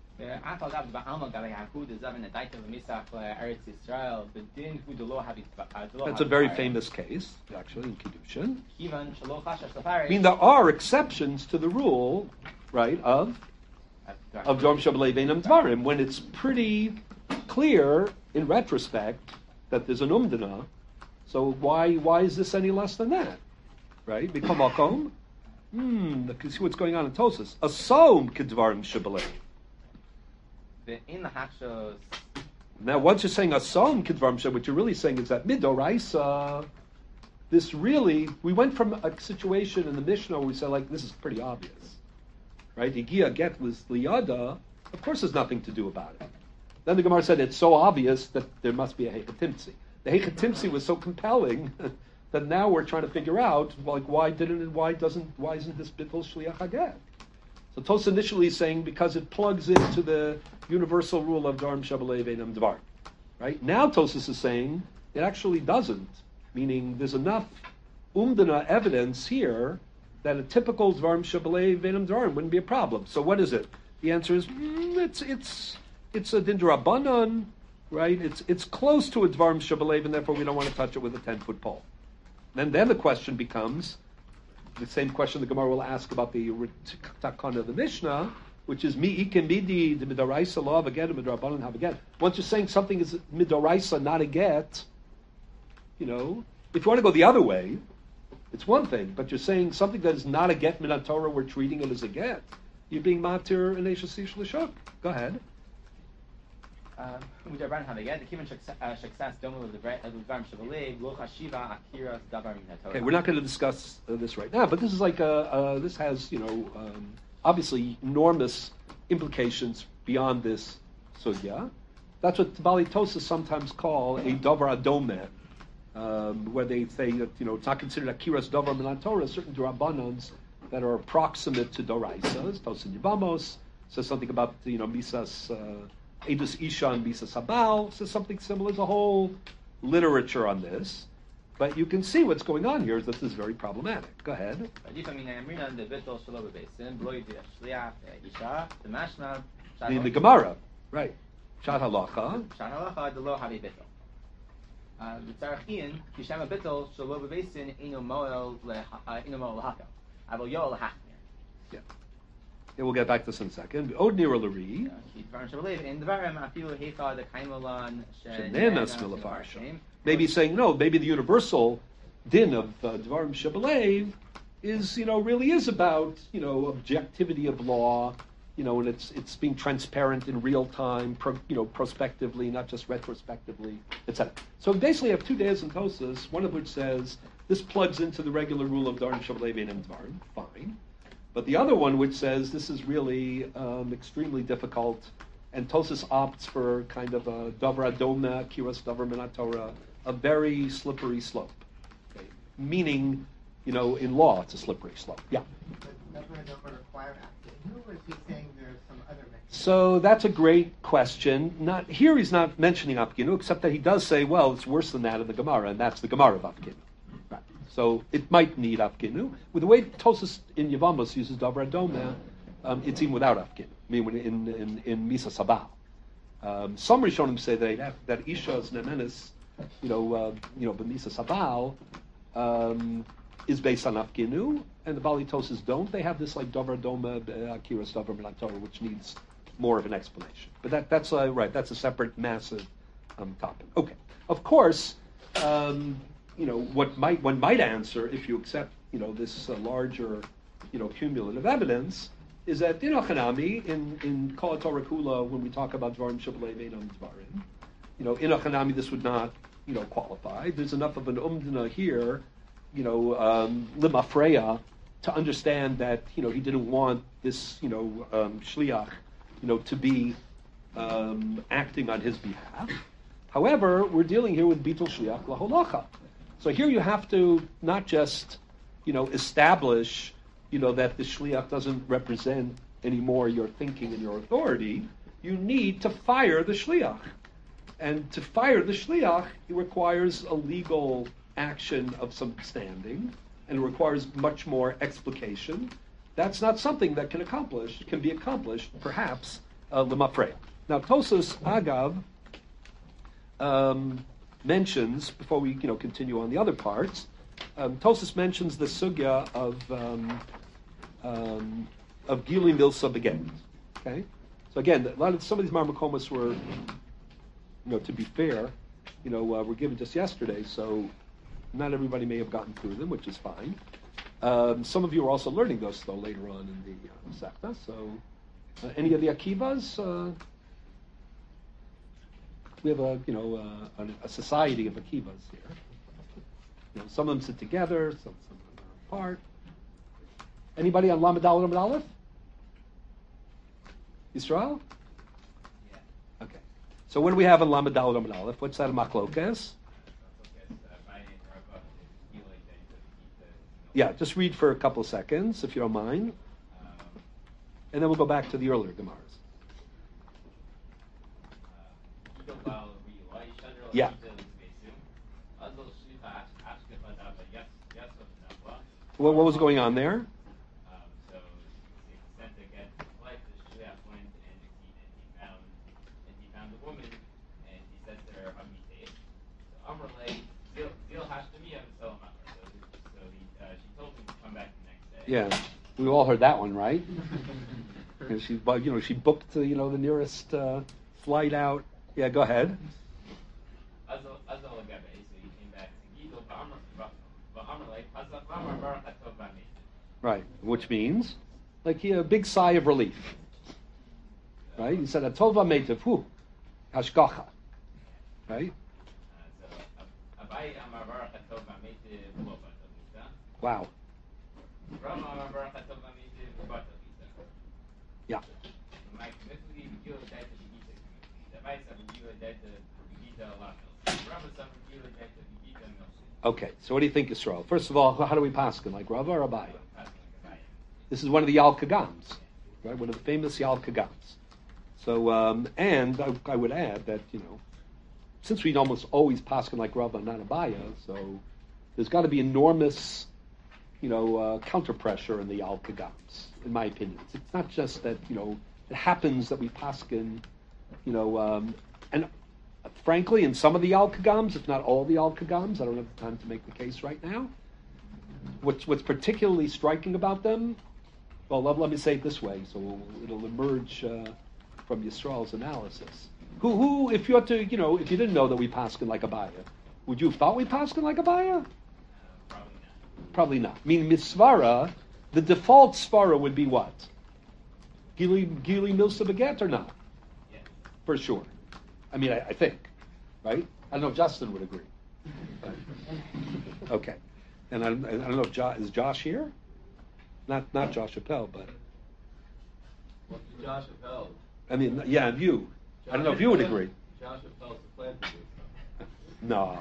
That's a very famous case, actually, in Kiddushin. I mean, there are exceptions to the rule, right, of Dvarim Shabbalei Beinam Dvarim, when it's pretty clear, in retrospect, that there's an umdana. So why is this any less than that? Right? Become makom. You can see what's going on in Tosas. Asom kedvarim shabbalei.
the in the Hakshos.
Now, once you're saying Asom Kidvarim Shem, what you're really saying is that Midoraisa, this really, we went from a situation in the Mishnah where we said, like, this is pretty obvious. Right? Higia get was Liyada, of course there's nothing to do about it. Then the Gemara said it's so obvious that there must be a Hechatimtsi. The Hechatimtsi was so compelling that now we're trying to figure out, like, why isn't this Bittul Shliach Haget? So Tos initially is saying because it plugs into the universal rule of Dvarim Shabbalei Veinam Dvar. Right? Now Tosis is saying it actually doesn't, meaning there's enough Umdana evidence here that a typical Dvarim Shabbalei Veinam Dvarim wouldn't be a problem. So what is it? The answer is it's a Dindrabanan, right? It's close to a Dvarim Shabbalei, and therefore we don't want to touch it with a 10-foot pole. Then the question becomes the same question the Gemara will ask about the Takana of the Mishnah, which is mi ikem midi the midoraisa law of a get and midrabanan have a get. Once you're saying something is midoraisa, not a get, if you want to go the other way, it's one thing. But you're saying something that is not a get min Torah, we're treating it as a get. You're being matir and eishasish l'shuk. Go ahead. Okay, we're not going to discuss this right now, but this is like this has obviously enormous implications beyond this sugya. That's what Bali Tosa sometimes call a davar adome, where they say that it's not considered akiras davar min Torah. Certain drabanans that are approximate to doraisas. Tosin Yibamos says something about misas. Edus Isha and Bisa Sabal says something similar. There's a whole literature on this. But you can see what's going on here is that this is very problematic. Go ahead. The Gemara, right. Shat halacha.
Shat halacha de lo havi bittul. V'tzarachin kishama bittul shelo bebesin ino moel lahaka. Avol yoel lahachmir.
Yeah. Yeah, we'll get back to this in a second. Od nira l'ri. Maybe saying no. Maybe the universal din of Dvarim Shabalev is really is about objectivity of law, and it's being transparent in real time, prospectively, not just retrospectively, etc. So basically, you have two days in Tosas, one of which says this plugs into the regular rule of Dvarim Shabalev and Dvarim. Fine. But the other one, which says this is really extremely difficult, and Tosas opts for kind of a davar adoma, kiras davar min Torah, a very slippery slope. Okay? Meaning, in law, it's a slippery slope. Yeah.
But davar adoma require afkinu, or is he saying there's some other mechanism?
So that's a great question. Not here, he's not mentioning afkinu, except that he does say, well, it's worse than that in the Gemara, and that's the Gemara of afkinu. So it might need afkinu. With the way Tosas in Yevamos uses davar adoma, it's even without afkinu. I mean, in Misa Sabah, some Rishonim say that Isha's nemenis, b'Misa Sabah, is based on afkinu, and the Bali Tosas don't. They have this like davar adoma, akiras davar min Torah, which needs more of an explanation. But that's right. That's a separate, massive topic. Okay, of course. One might answer if you accept, this larger, cumulative evidence, is that in Kol HaTorah Kula, when we talk about Dvarim Shabbalei Veinam Dvarim, in Achanami this would not, qualify. There's enough of an umdana here, limafreya, to understand that, he didn't want this, shliach, to be acting on his behalf. However, we're dealing here with bitul shliach laholacha. So here you have to not just, establish, that the shliach doesn't represent anymore your thinking and your authority. You need to fire the shliach. And to fire the shliach, it requires a legal action of some standing, and it requires much more explication. That's not something that can be accomplished, perhaps, lemafreya. Now, Tosas Agav mentions, before we continue on the other parts, Tosas mentions the sugya of Gili Milsa Beged. Okay, so again, some of these Marmakomas were, to be fair, were given just yesterday, so not everybody may have gotten through them, which is fine. Some of you are also learning those though later on in the Sekta. So, any of the Akivas? we have a society of akivas here. Some of them sit together, some of them are apart. Anybody on Lamed Aleph, Lamed Aleph? Yisrael?
Yeah.
Okay. So what do we have in Lamed Aleph, Lamed Aleph? What's that, Machlokes? Yeah, just read for a couple of seconds, if you don't mind. And then we'll go back to the earlier Gemaras. Yeah. What was going on there?
So he sent to get his wife, the Shliach went and he found the woman, and he said to her, "Hamitei." So Amrlei, Zil Hashtamiya V'Salam Amar. So she told him to come back the next day.
Yeah, we all heard that one, right? And she booked the nearest flight out. Yeah, go ahead.
Azal Agabe. So he came back to Gidol V'Amrlei Hazak Lamar Barakatov V'Ameit.
Right, which means like a big sigh of relief. Right? He said, "Atov v'Ameitiv, hu, hashgacha." Right?
So Abai Amar Barakatov V'Ameit V'Lopat.
Wow.
Rama Amar Barakatov V'Ameit V'Lopat.
Yeah.
Mike Mifli Gila Daita Vigita. The Vice of Gila Daita Vigita Lachos. Rama Sam Gila Daita Vigita Milson.
Okay, so what do you think, Yisrael? First of all, how do we paskin? Like Rava or Abaya? This is one of the Yal Kagams, right? One of the famous Yal Kagams. So, and I would add that, since we almost always paskin like Rava, not Abaya, so there's got to be enormous, counter pressure in the Yal Kagams, in my opinion. It's not just that, it happens that we paskin, and frankly, in some of the Yal Kagams, if not all the Yal Kagams, I don't have time to make the case right now. What's particularly striking about them, well, let me say it this way, so it'll emerge from Yisrael's analysis. Who, if you had to, if you didn't know that we paskin like Abaya, would you have thought we paskin like Abaya? Probably not. I mean, Misvara, the default svara would be what? Gili Milsa Beget or not?
Yeah.
For sure. I mean, I think, right? I don't know if Justin would agree. Okay. And I don't know if is Josh here? Not Josh Appel, but...
Well, Josh Appel.
I mean, yeah, and you. I don't know if you would agree.
Josh Appel's the plan to do
No.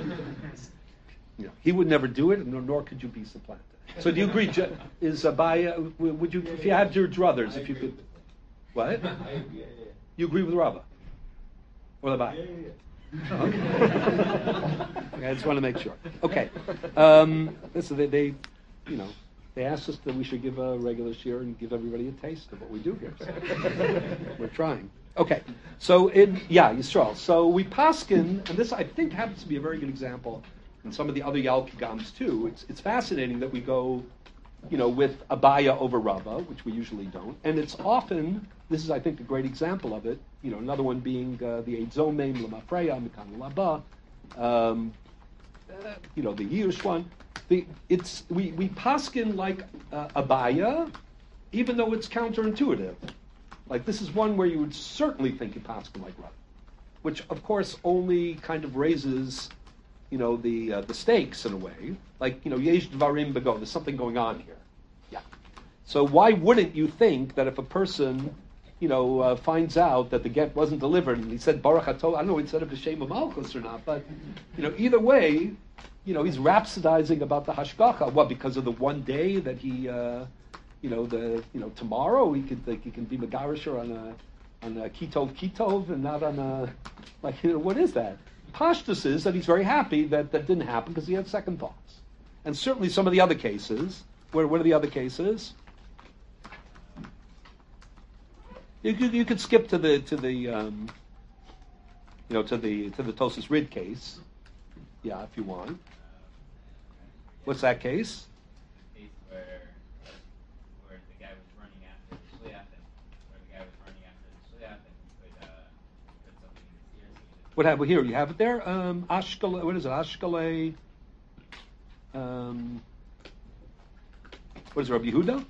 He would never do it, nor could you be supplanted. So do you agree, is Abaya, would you, if you had your druthers, if you could... What?
I agree, yeah.
You agree with Rava? Or Abaya?
Yeah.
Oh, okay. Okay, I just want to make sure. Okay. Listen, they asked us that we should give a regular share and give everybody a taste of what we do here. So we're trying. Okay. So Yisrael. So we paskin, and this I think happens to be a very good example in some of the other Yal Kagams too. It's fascinating that we go, with Abaya over Rava, which we usually don't, and it's often. This is, I think, a great example of it. Another one being the Eid Zomeim, Lamafreya, Mikan Laba, the Yirush one. We paskin like Abaya, even though it's counterintuitive. Like this is one where you would certainly think you paskin like Rava, which of course only kind of raises, the stakes in a way. Like Yesh Dvarim Bego, there's something going on here. Yeah. So why wouldn't you think that if a person finds out that the get wasn't delivered, and he said Baruch Atov, I don't know if he said it B'Shem of Malchus or not, but either way, he's rhapsodizing about the hashgacha. What, because of the one day that he, tomorrow he can be megarisher on a kitov and not on a what is that? Pashtus is that he's very happy that didn't happen because he had second thoughts, and certainly some of the other cases. What are the other cases? You could skip to the Tosas Rid case, yeah, if you want. What's that case?
The case where the guy was running after the shliach, and he could put something in his ear.
What happened here? You have it there. Ashkale. What is it? Ashkale. What is it? Rabbi Yehuda?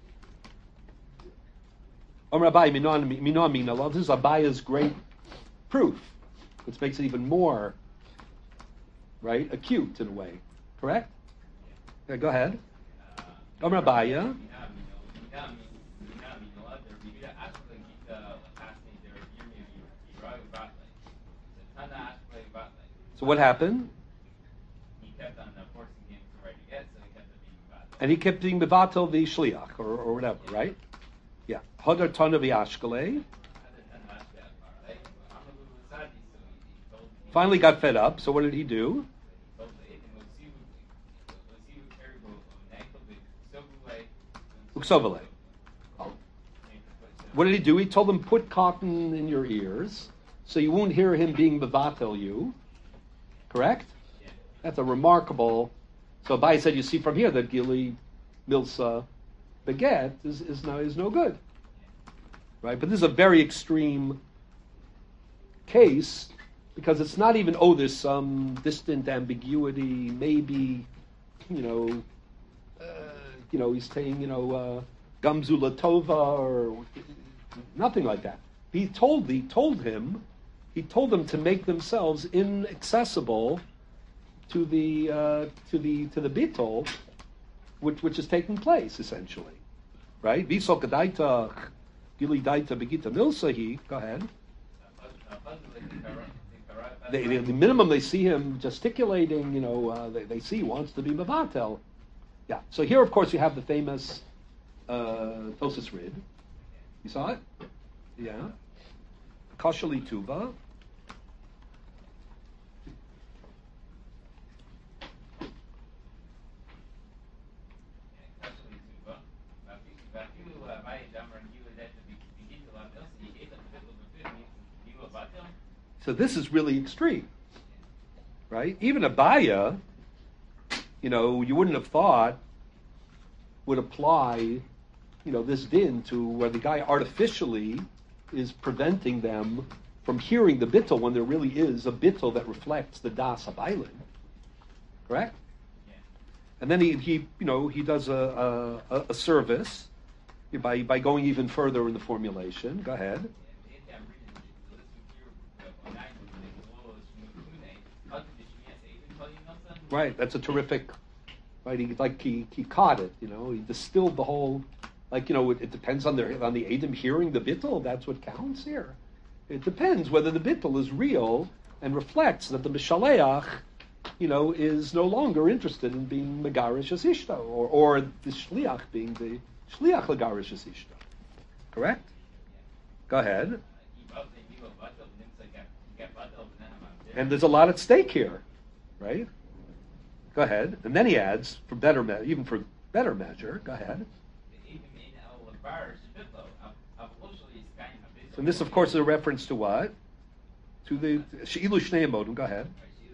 This is Abaya's great proof, which makes it even more, right, acute in a way. Correct? Yeah, go ahead. Omer Abaya. So what happened?
He kept on forcing him to write again, so he kept on being bad.
And he kept being mevatel the shliach, or whatever, right? Yeah. Hadar tana v'ashkale. Finally got fed up, so what did he do? Uksovale. What did he do? He told them, put cotton in your ears, so you won't hear him being mevatel you. Correct? That's a remarkable. So Abai said, you see from here that Gili Milsa Beget is no good. Right? But this is a very extreme case because it's not even, there's some distant ambiguity, maybe, he's saying, Gamzula Tova or nothing like that. He told them to make themselves inaccessible to the bittul, which is taking place essentially, right? V'sol kadaita gili daita begita milsahi. Go ahead. The minimum they see him gesticulating, they see he wants to be mevatel. Yeah. So here, of course, you have the famous Tosis Rid. You saw it? Yeah. Kashali Tuva. So this is really extreme, right? Even Abaya, you wouldn't have thought would apply, this din to where the guy artificially is preventing them from hearing the bittul when there really is a bittul that reflects the das Abailin. Correct? Yeah. And then he does a service by going even further in the formulation. Go ahead. Right, that's a terrific. Right, he caught it. He distilled the whole. It depends on the Adam hearing the bittul. That's what counts here. It depends whether the bittul is real and reflects that the mishaleach, is no longer interested in being megarish as ishta, or the shliach being the shliach legarish as ishta. Correct? Go ahead. And there's a lot at stake here, right? Go ahead. And then he adds, for better measure, go ahead. So this, of course, is a reference to what? To the She'ilu Shnei Modim. Go ahead.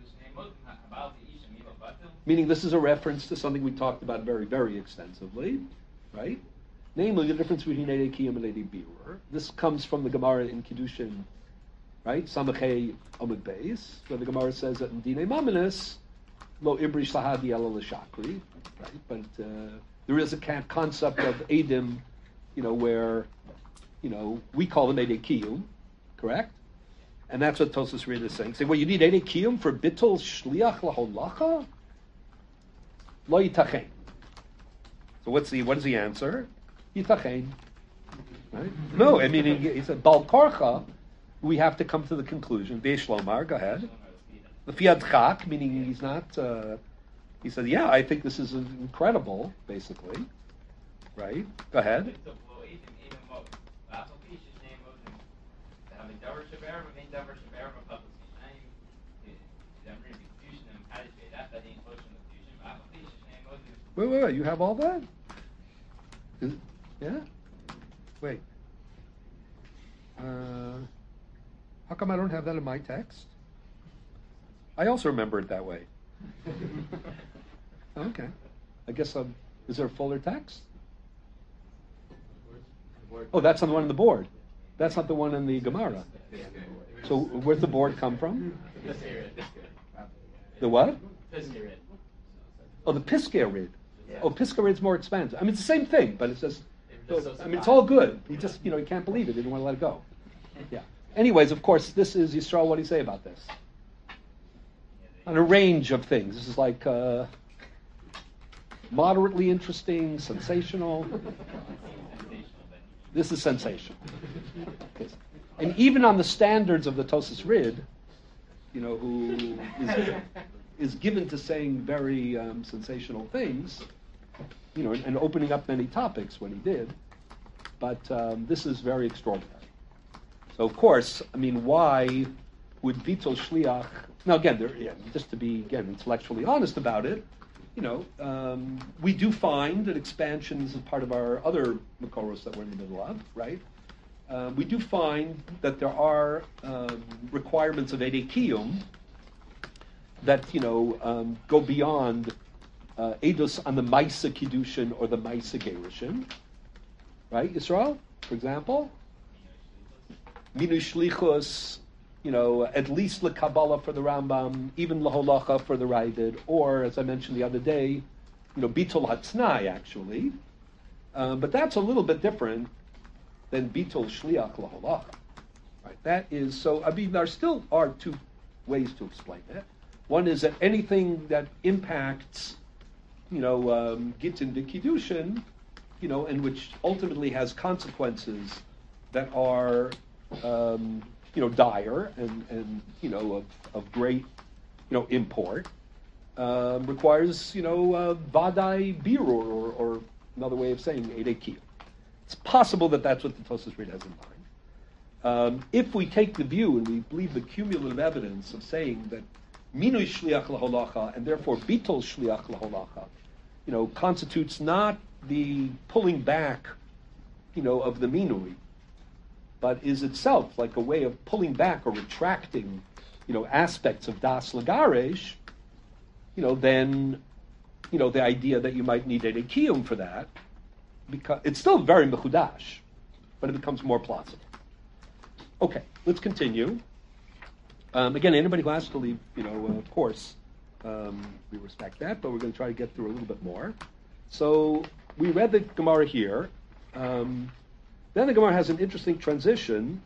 Meaning this is a reference to something we talked about very, very extensively, right? Namely, the difference between Eidei Kiyum and Eidei Birur. This comes from the Gemara in Kiddushin, right? Samachei Amud Beis, where the Gemara says that in Dinei Maminis, Lo Ibrish Lahadi Ela L'Shakri, right? But there is a concept of Eidim, where, we call them Eidei Kiyum, correct? And that's what Tosas Rid is saying. Say, well, you need Eidei Kiyum for Bittul Shliach Laholacha? Lo Yitachein. So what is the answer? Yitachein. Right? No, I mean, he said, Bal Korcha, we have to come to the conclusion. Beish Lomar, go ahead. The Fiat Chak, meaning he's not, he said, yeah, I think this is incredible, basically. Right? Go ahead. Wait, you have all that? Yeah? Wait. How come I don't have that in my text? I also remember it that way. Okay. I guess is there a fuller text? Oh, that's on the one on the board. That's not the one in the Gemara. So where's the board come from? The what? Oh, the Piskei Rid. Oh, Piskei Rid's more expensive. I mean, it's the same thing, but it's just. It's all good. He just, he can't believe it. He didn't want to let it go. Yeah. Anyways, of course, this is Yisrael. What do you say about this? On a range of things. This is like moderately interesting, sensational. This is sensational. Okay. And even on the standards of the Tosas Rid, who is given to saying very sensational things, and opening up many topics when he did, but this is very extraordinary. So, of course, why would Bittul Shliach... Now, again, just to be, intellectually honest about it, we do find that expansions is part of our other Makoros that we're in the middle of, right? We do find that there are requirements of Edei Kiyum that, go beyond Eidos on the Maisa Kiddushin or the Maisa Gerushin, right, Yisrael, for example? Minu Shlichus, at least LeKabbalah for the Rambam, even LeHolacha for the Ravid, or, as I mentioned the other day, Bittul Hatznai, actually. But that's a little bit different than Bittul Shliach LeHolacha. Right? That is, so, there still are two ways to explain it. One is that anything that impacts, Gittin B'Kiddushin, and which ultimately has consequences that are, dire and of great, import, requires, Vadai Birur, or another way of saying Edei Kiyum. It's possible that that's what the Tosas Rid has in mind. If we take the view, and we believe the cumulative evidence of saying that Minui Shliach LaHolacha, and therefore Bittul Shliach LaHolacha, constitutes not the pulling back, of the Minui, but is itself like a way of pulling back or retracting, aspects of Das Lagaresh, then, the idea that you might need a Kiyum for that, because it's still very mechudash, but it becomes more plausible. Okay, let's continue. Again, anybody who has to leave, of course, we respect that, but we're going to try to get through a little bit more. So we read the Gemara here. Then the Gemara has an interesting transition.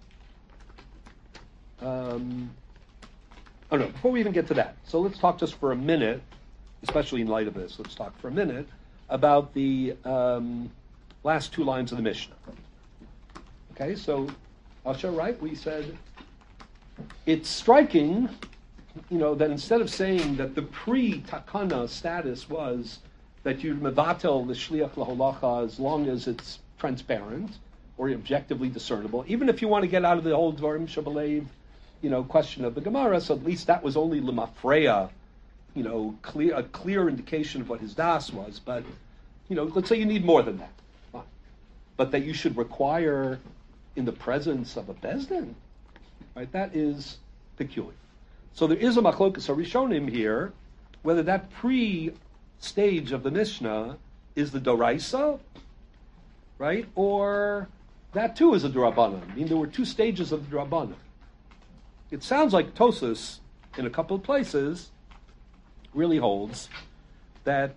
Before we even get to that, so let's talk just for a minute, especially in light of this, let's talk for a minute about the last two lines of the Mishnah. Okay, so, Asher, right, we said, it's striking, that instead of saying that the pre-takana status was that you'd mevatel the shliach laholacha as long as it's transparent or objectively discernible, even if you want to get out of the whole dvarim shabalev, question of the Gemara, so at least that was only lemafreya, a clear indication of what his das was. But, let's say you need more than that. Fine. But that you should require in the presence of a bezdin, right? That is peculiar. So there is a machlokas harishonim here, whether that pre-stage of the Mishnah is the doraisa, right? Or that too is a D'Rabbanan. I mean, there were two stages of the D'Rabbanan. It sounds like Tosas, in a couple of places, really holds that,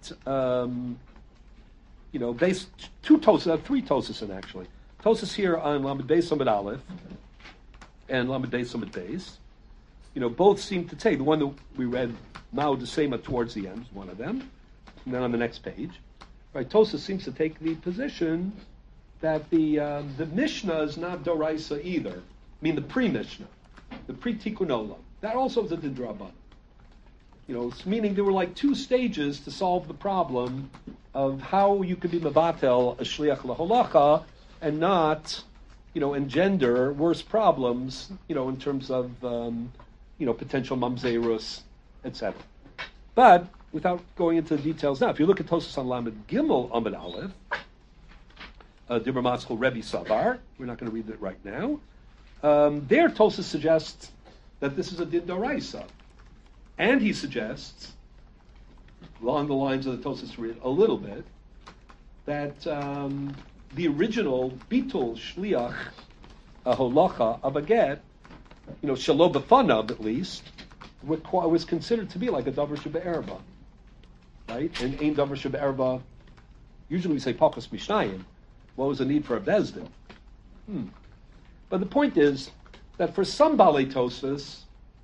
based three Tosas in actually. Tosas here on Lamed Beis Lamed Aleph and Lamed Beis Lamed Beis, both seem to take, the one that we read, Mao Desema towards the end, one of them, and then on the next page, right, Tosas seems to take the position that the Mishnah is not Doraisa either. I mean, the pre-Mishnah, the pre-Tikkun Olam. That also is a Didrabban. Meaning there were like two stages to solve the problem of how you could be Mevatel a Shliach Laholacha and not, engender worse problems, in terms of, potential Mamzerus, etc. But, without going into the details now, if you look at Tosas on Lamed Gimel Amud Aleph, Dibur Matzkel Rebbe Savar, we're not going to read it right now, there Tosas suggests that this is a Din Doraisa. And he suggests, along the lines of the Tosas read a little bit, that the original Bitul Shliach Holacha of a get, Shalo B'fanav at least, was considered to be like a Davar Shebe'erba. Right? And Ein Davar Shebe'erba, usually we say Pachos Mishnayim. What was the need for a Bezdin? But the point is that for some Balei Tosfos,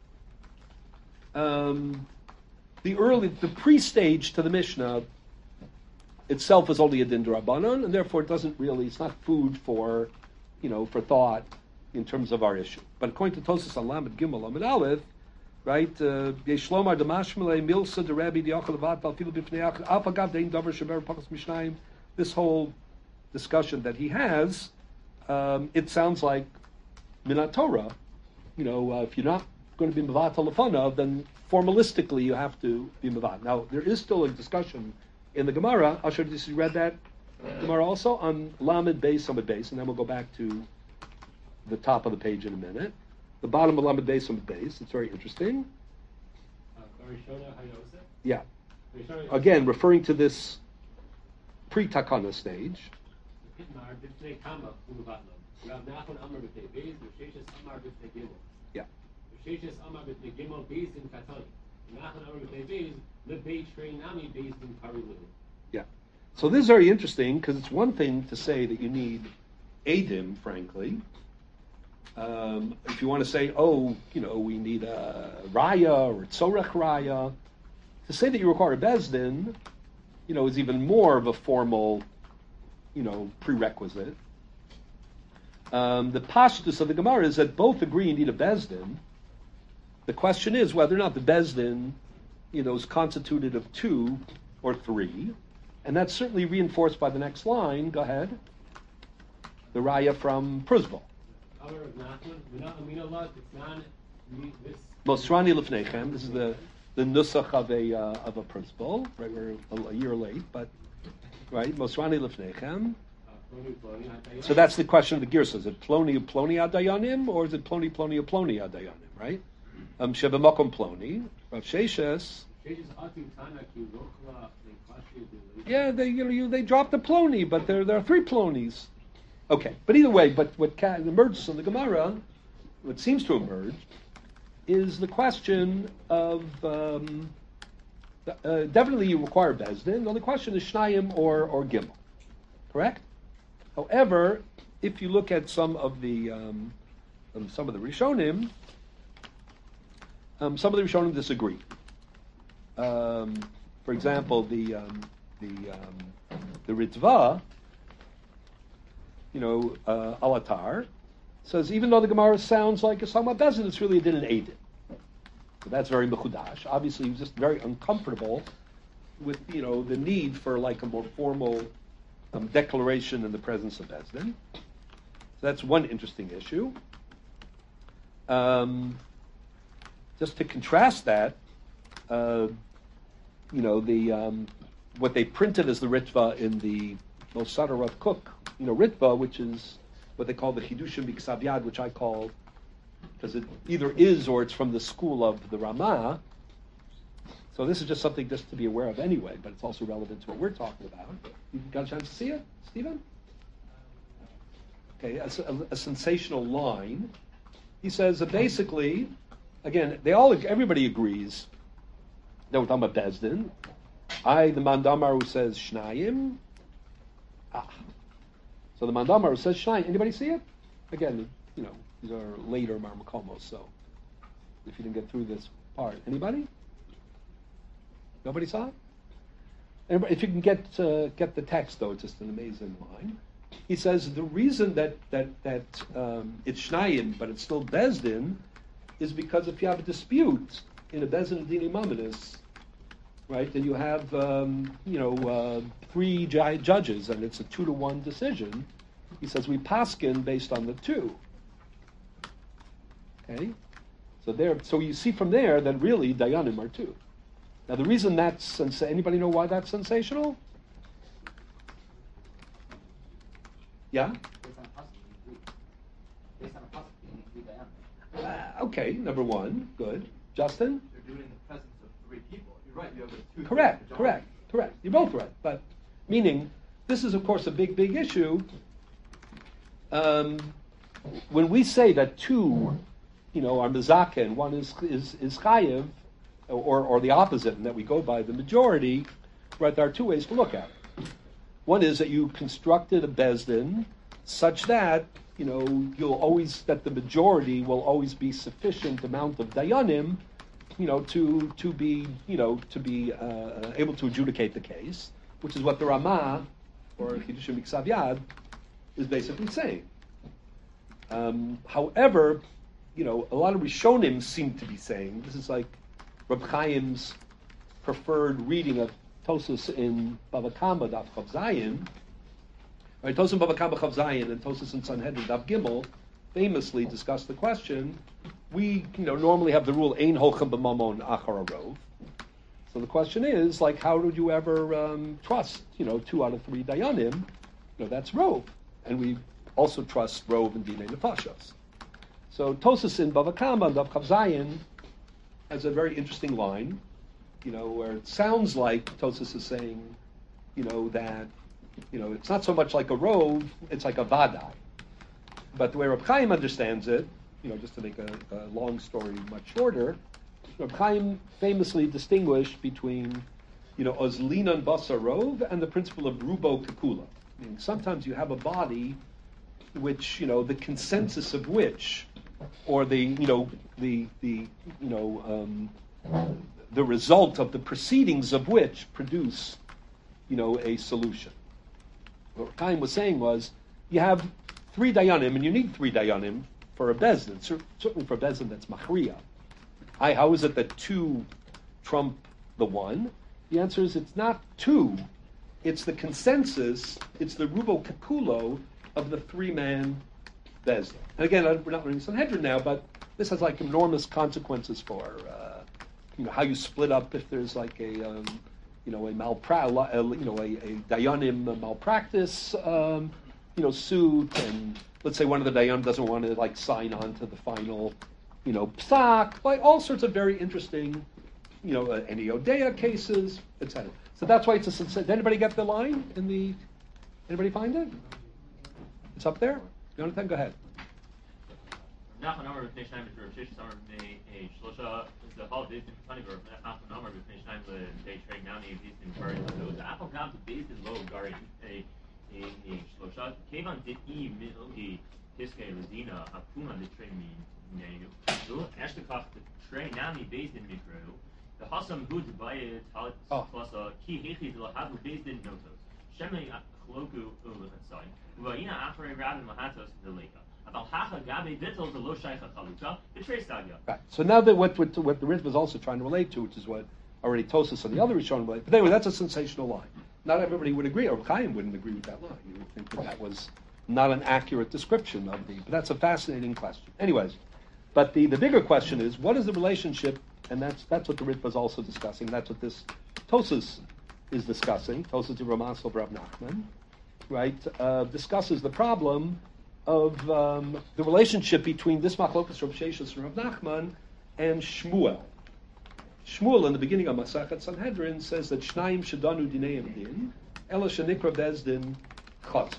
the pre-stage to the Mishnah itself is only a din d'Rabbanan, and therefore it's not food for, for thought in terms of our issue. But according to Tosfos on Lamed Gimel Lamed Aleph, right? Yeshlomar demashmele milsa de Rabbi diachol levat bal filu b'fnei achad af agav dein davar sheber pachas mishnayim. This whole discussion that he has, it sounds like minat Torah. If you're not going to be mevat lefanav, then formalistically you have to be mevat. Now there is still a discussion in the Gemara. Asher, did you read that Gemara also on Lamed Beis Amud Beis, and then we'll go back to the top of the page in a minute. The bottom of Lamed Beis Amud Beis. It's very interesting. Yeah. Again, referring to this pre-takana stage. Yeah. Yeah. So this is very interesting because it's one thing to say that you need Eidim, frankly. If you want to say, we need a Raya or Tzorech Raya, to say that you require a Bezdin, is even more of a formal, prerequisite. The pashtus of the Gemara is that both agree you need a Bezdin. The question is whether or not the Bezdin, is constituted of 2 or 3, and that's certainly reinforced by the next line. Go ahead. The Raya from Pruzbal. Mosrani Lefnechem. This is the nusach of a principle. Right, we're a year late, but right. Mosrani Lefnechem. So that's the question of the Girsa. Is it Ploni Adayanim or is it Ploni Adayanim? Right. Shebemakom Ploni. Rav Sheshes. Yeah, they dropped the Ploni, but there are 3 Plonis. Okay, but either way, but what emerges in the Gemara, what seems to emerge, is the question of definitely you require Bezdin. The question is Shnayim or Gimel, correct? However, if you look at some of the Rishonim, disagree. For example, the Ritva. Alatar, says even though the Gemara sounds like it's talking about Bezdin, it's really a din in Eidim. So that's very mechudash. Obviously, he was just very uncomfortable with the need for like a more formal declaration in the presence of Bezdin. So that's one interesting issue. Just to contrast that, what they printed as the Ritva in the Mosar Rav Kook, Ritva, which is what they call the Chidushim B'Ksav Yad, which I call, because it either is or it's from the school of the Ramah. So this is just something just to be aware of anyway, but it's also relevant to what we're talking about. You got a chance to see it, Stephen? Okay, a sensational line. He says that basically, again, everybody agrees that we're talking about Bezdin. The Mandamar who says Shnayim. So the Mandamar who says Shnayim. Anybody see it? Again, these are later Marmakomos, so if you didn't get through this part. Anybody? Nobody saw it? If you can get the text, though, it's just an amazing line. He says the reason that it's Shnayim, but it's still Bezdin, is because if you have a dispute in a Bezdin Adini Mamadis, right, then you have 3 judges, and it's a 2-to-1 decision. He says we paskin based on the 2. Okay, so you see from there that really Dayanim are 2. Now the reason that's anybody know why that's sensational? Yeah. Okay, number 1, good. Justin?
They're doing it in the presence of 3 people. You're right. You have a 2.
Correct. You're both right. But meaning, this is of course a big issue. When we say that 2, are mezakeh and 1 is chayiv, or the opposite, and that we go by the majority, right? There are 2 ways to look at it. One is that you constructed a bezdin such that that the majority will always be sufficient amount of dayanim, to be able to adjudicate the case, which is what the Ramah or Chidushim Miksav Yad is basically saying. However, a lot of Rishonim seem to be saying, this is like Reb Chaim's preferred reading of Tosus in Bava Kama Daf Chav Zayin, right? Tosus in Bava Kama Chav Zayin and Tosus in Sanhedrin Daf Gimel famously discuss the question. We normally have the rule Ein Holchem B'Mamon Achar Rov. So the question is, how would you ever trust 2 out of 3 dayanim? That's Rov, and we also trust Rov and Dinei Nefashos. So Tosus in Bava Kama Daf Chav Zayin has a very interesting line, where it sounds like Tosus is saying, that, it's not so much like a Rov, it's like a Vadai. But the way Reb Chaim understands it, just to make a long story much shorter, Reb Chaim famously distinguished between, Ozlinan Basar Rov and the principle of Rubo Kekula. Meaning sometimes you have a body which, the consensus of which, or the result of the proceedings of which produce, a solution. What Chaim was saying was, you have 3 dayanim, and you need 3 dayanim for a bezdin, certainly for a bezdin that's machriya. How is it that 2 trump the 1? The answer is it's not 2. It's the consensus, it's the rubo kakulo of the 3-man bezdin. And again, we're not learning Sanhedrin now, but this has enormous consequences for how you split up if there's a dayanim malpractice suit, and let's say one of the dayanim doesn't want to sign on to the final psak, all sorts of very interesting any Odeya cases, etc. So that's why it's a. Did anybody get the line in the? Anybody find it? It's up there. Jonathan, go ahead. Right. So now that what the Ritva is also trying to relate to, which is what already Tosas and the other Rishonim relate. But anyway, that's a sensational line. Not everybody would agree, or Chaim wouldn't agree with that line. You would think that was not an accurate description of but that's a fascinating question. Anyways, but the bigger question is, what is the relationship, and that's what the Ritva is also discussing, that's what this Tosas is discussing, Tosas de Ramasol Rav Nachman, right, discusses the problem of the relationship between this Machlokas Rav Sheshus and Rav Nachman and Shmuel. Shmuel, in the beginning of Masachet Sanhedrin, says that Shnaim Shadanu Dineim Din, Ela Shanikra Bezdin Chotzev.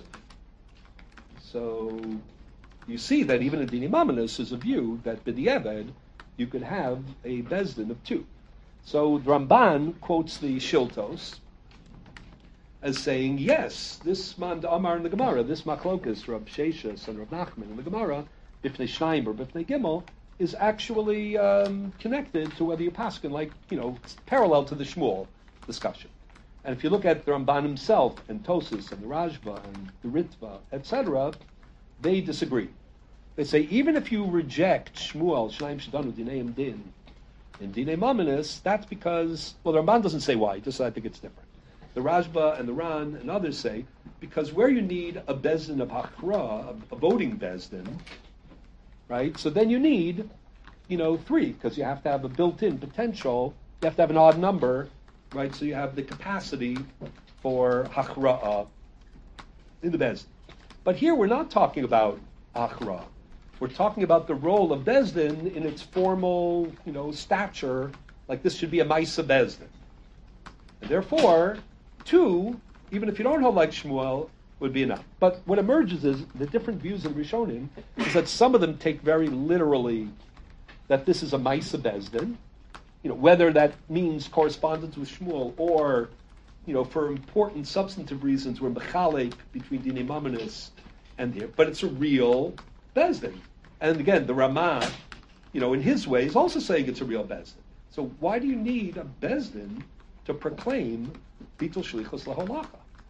So you see that even in Dini Mamonos is a view that B'di'eved you could have a Bezdin of 2. So Ramban quotes the Shiltos as saying, yes, this Man Amar in the Gemara, this Machlokas, Rav Sheshus and Rav Nachman in the Gemara, Bifnei Shnaim or Bifnei Gimel, is actually connected to whether you paskin, it's parallel to the Shmuel discussion. And if you look at the Ramban himself and Tosas and the Rajba and the Ritva, etc., they disagree. They say even if you reject Shmuel, Shnaim Shadanu Dineim Din, in Dinei Mamonos, that's because, the Ramban doesn't say why, just I think it's different. The Rajba and the Ran and others say, because where you need a bezdin of Hachra, a voting bezdin, right? So then you need, 3, because you have to have a built-in potential, you have to have an odd number, right? So you have the capacity for Hachra in the bezdin. But here we're not talking about Hachra. We're talking about the role of bezdin in its formal, stature, like this should be a Maisa bezdin. And therefore, 2, even if you don't hold like Shmuel, would be enough. But what emerges is the different views in Rishonim is that some of them take very literally that this is a Maisa Bezdin, whether that means correspondence with Shmuel or, for important substantive reasons we're mechalek between Dinei Mamonos and here, but it's a real bezdin. And again, the Ramah, in his way, is also saying it's a real bezdin. So why do you need a bezdin to proclaim bitul shlichus laholacha?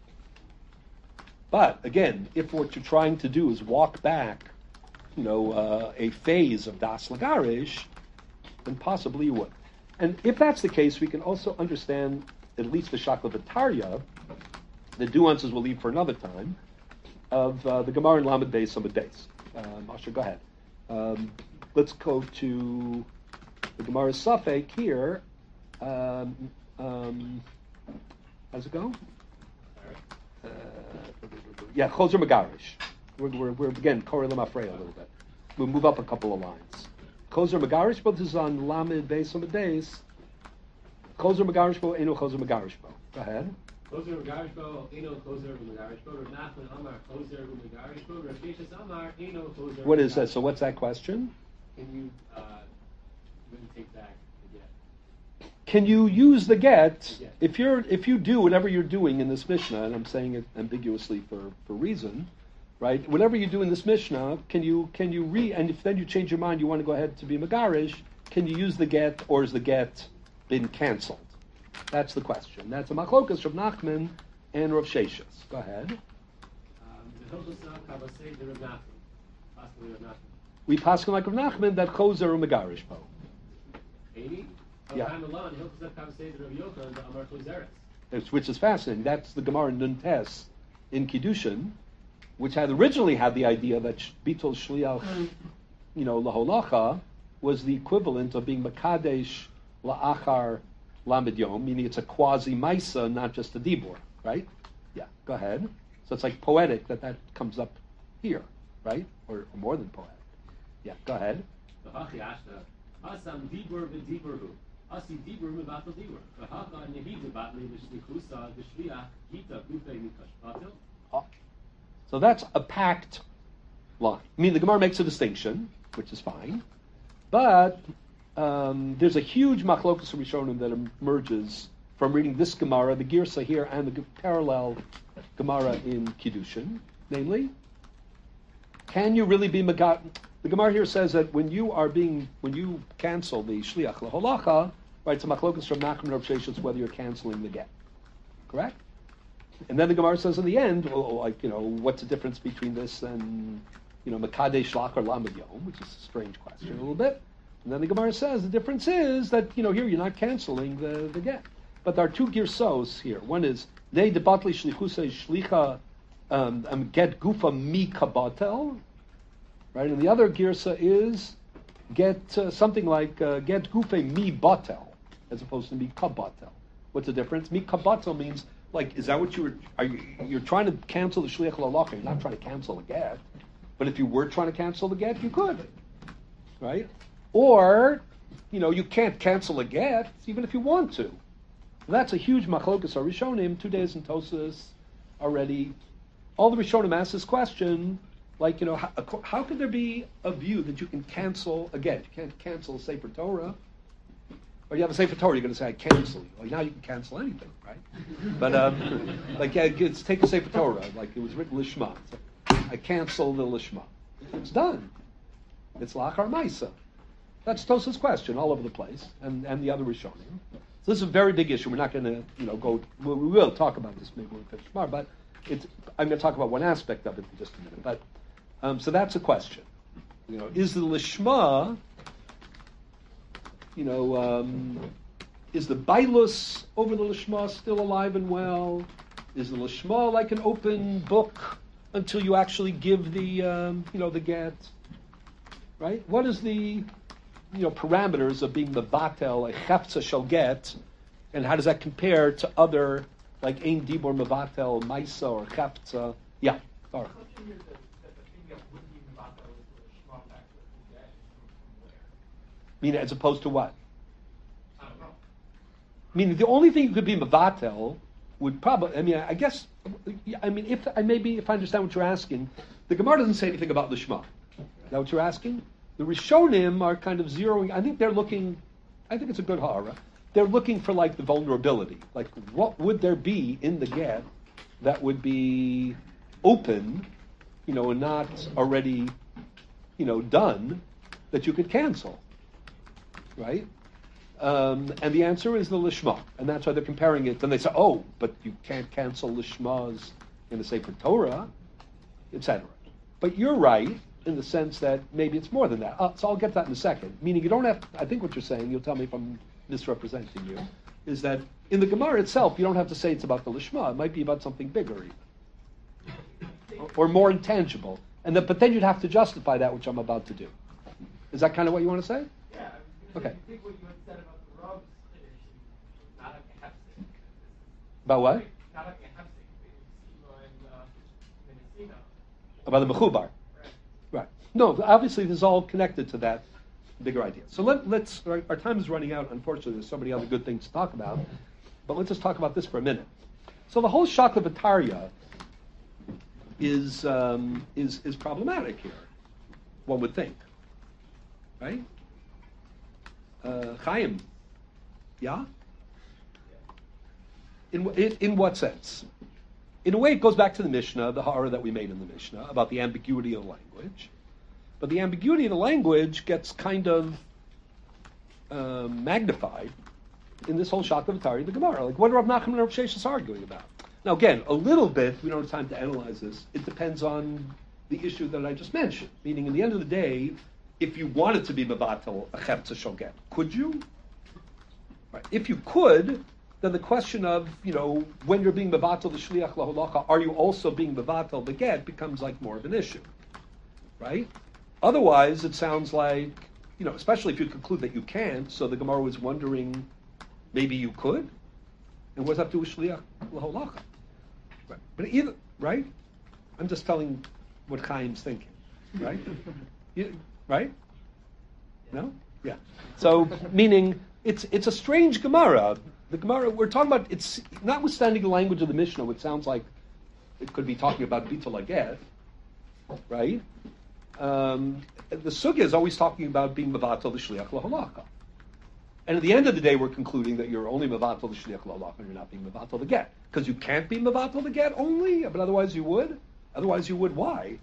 But again, if what you're trying to do is walk back, a phase of das lagarish, then possibly you would. And if that's the case, we can also understand at least the Shaklavataria, the nuances we'll leave for another time, of the Gemara in Lamed Beis Amud Beis. Asher, go ahead. Let's go to the Gemara Safek here. How's it go? Chozer Megarish. We're again Korelim Afrei a little bit. We'll move up a couple of lines. Chozer Megarish, but this is on Lamed Beis Amud Beis. Chozer Megarish bo eno Chozer Megarish bo. Go ahead.
Chozer Megarish bo eno Chozer Megarish bo. Rav Nachman Amar Chozer Megarish bo. Rav Sheshes Amar eno Chozer.
What is that? So what's that question?
Can you take back the get?
Can you use the get if you do whatever you're doing in this Mishnah, and I'm saying it ambiguously for reason, right? Whatever you do in this Mishnah, can you and if then you change your mind, you want to go ahead to be Megarish, can you use the get, or is the get been canceled? That's the question. That's a machlokas Rav Nachman and Rav Sheshes. Go ahead. We pass like Rav Nachman that Chozer or Megarish po. Yeah. Which is fascinating. That's the Gemara Nuntes in Kiddushin, which originally had the idea that Bitul Shliach, Laholacha, was the equivalent of being Makadesh La'achar Lamed Yom, meaning it's a quasi-maisa, not just a dibur, right? Yeah, go ahead. So it's like poetic that comes up here, right? Or more than poetic. Yeah, go ahead. So that's a packed line. I mean, the Gemara makes a distinction, which is fine, but there's a huge machlokas Rishonim that emerges from reading this Gemara, the Girsa here, and the parallel Gemara in Kiddushin. Namely, can you really be Megat? The Gemara here says that when you cancel the Shliach Laholacha, right, it's a machlokas from Nachman Rav Sheshes whether you're canceling the get. Correct? And then the Gemara says in the end, what's the difference between this and, Mekadesh Shlach or Lamed Yom, which is a strange question a little bit. And then the Gemara says the difference is that, here you're not canceling the get. But there are two girsos here. One is, Nei debatli shlichusei shlicha get gufa mi kabatel, right? And the other girsa is get something like get gufe mi batel, as opposed to mi kabatel. What's the difference? Mi kabatel means, is that what you're trying to cancel the shliach l'halacha? You're not trying to cancel the get. But if you were trying to cancel the get, you could, right? Or, you can't cancel a get even if you want to. That's a huge machlokas Rishonim. 2 days in Tosas already. All the Rishonim ask this question, how could there be a view that you can cancel a get? You can't cancel a Sefer Torah. Or you have a Sefer Torah, you're going to say, I cancel you. Well, now you can cancel anything, right? But, let's take a Sefer Torah, like it was written Lishma. So, I cancel the Lishma. It's done. It's Lachar Maisa. That's Tosa's question all over the place, and the other Rishonim. So this is a very big issue. We're not going to, go. We will talk about this maybe when we finish tomorrow, but I'm going to talk about one aspect of it in just a minute. But so that's a question. Is the Lishma, is the Bailus over the Lishma still alive and well? Is the Lishma like an open book until you actually give the, the get? Right? What is the parameters of being the batel, a chefza shall get, and how does that compare to other, like ein dibor mevatel, maisa, or chefza? Yeah. Sorry. Meaning, as opposed to what?
I don't know.
Meaning, the only thing you could be mevatel would probably, I guess, if I understand what you're asking, the Gemara doesn't say anything about lishma. Is that what you're asking? The Rishonim are kind of zeroing. I think it's a good hara. They're looking for the vulnerability. What would there be in the get that would be open and not already, done, that you could cancel, right? And the answer is the lishma, and that's why they're comparing it. Then they say, oh, but you can't cancel lishmas in the Sefer Torah, etc. But you're right in the sense that maybe it's more than that. So I'll get to that in a second. Meaning you don't have to, I think what you're saying, you'll tell me if I'm misrepresenting you, is that in the Gemara itself, you don't have to say it's about the lishma. It might be about something bigger even. Or more intangible. But then you'd have to justify that, which I'm about to do. Is that kind of what you want to say?
Yeah.
Okay.
I think what you had said about the Rob's issue, not like a hefsek.
About what?
Not like a hefsek, Siva and Mendocino.
About the mechubar. Right. No, obviously this is all connected to that bigger idea. So let's. Our time is running out. Unfortunately, there's so many other good things to talk about. But let's just talk about this for a minute. So the whole Shakla V'Tarya is problematic here. One would think, right? Chaim, yeah. In what sense? In a way, it goes back to the Mishnah, the horror that we made in the Mishnah about the ambiguity of language. But the ambiguity of the language gets kind of magnified in this whole Shakla V'Tarya, the Gemara. Like, what are Rav Nachman and Rav Sheshes arguing about? Now, again, a little bit, we don't have time to analyze this, it depends on the issue that I just mentioned. Meaning, in the end of the day, if you wanted to be mevatel a cheptza shoget, could you? Right. If you could, then the question of, when you're being mevatel the shliach laholacha, are you also being mevatel the get, becomes like more of an issue, right? Otherwise, it sounds like, especially if you conclude that you can't, so the Gemara was wondering, maybe you could? And what's up to shliach laholacha? Right. But either, right? I'm just telling what Chaim's thinking, right? Right? No? Yeah. So, meaning, it's a strange Gemara. The Gemara, we're talking about, it's notwithstanding the language of the Mishnah, which sounds like it could be talking about Bitul Aget, right? The Sugya is always talking about being Mavatal the Shliach Laholaka. And at the end of the day, we're concluding that you're only Mavatal the Shliach Laholaka and you're not being Mavatal the Get. Because you can't be Mavatal the Get only, but otherwise you would. Otherwise you would, why?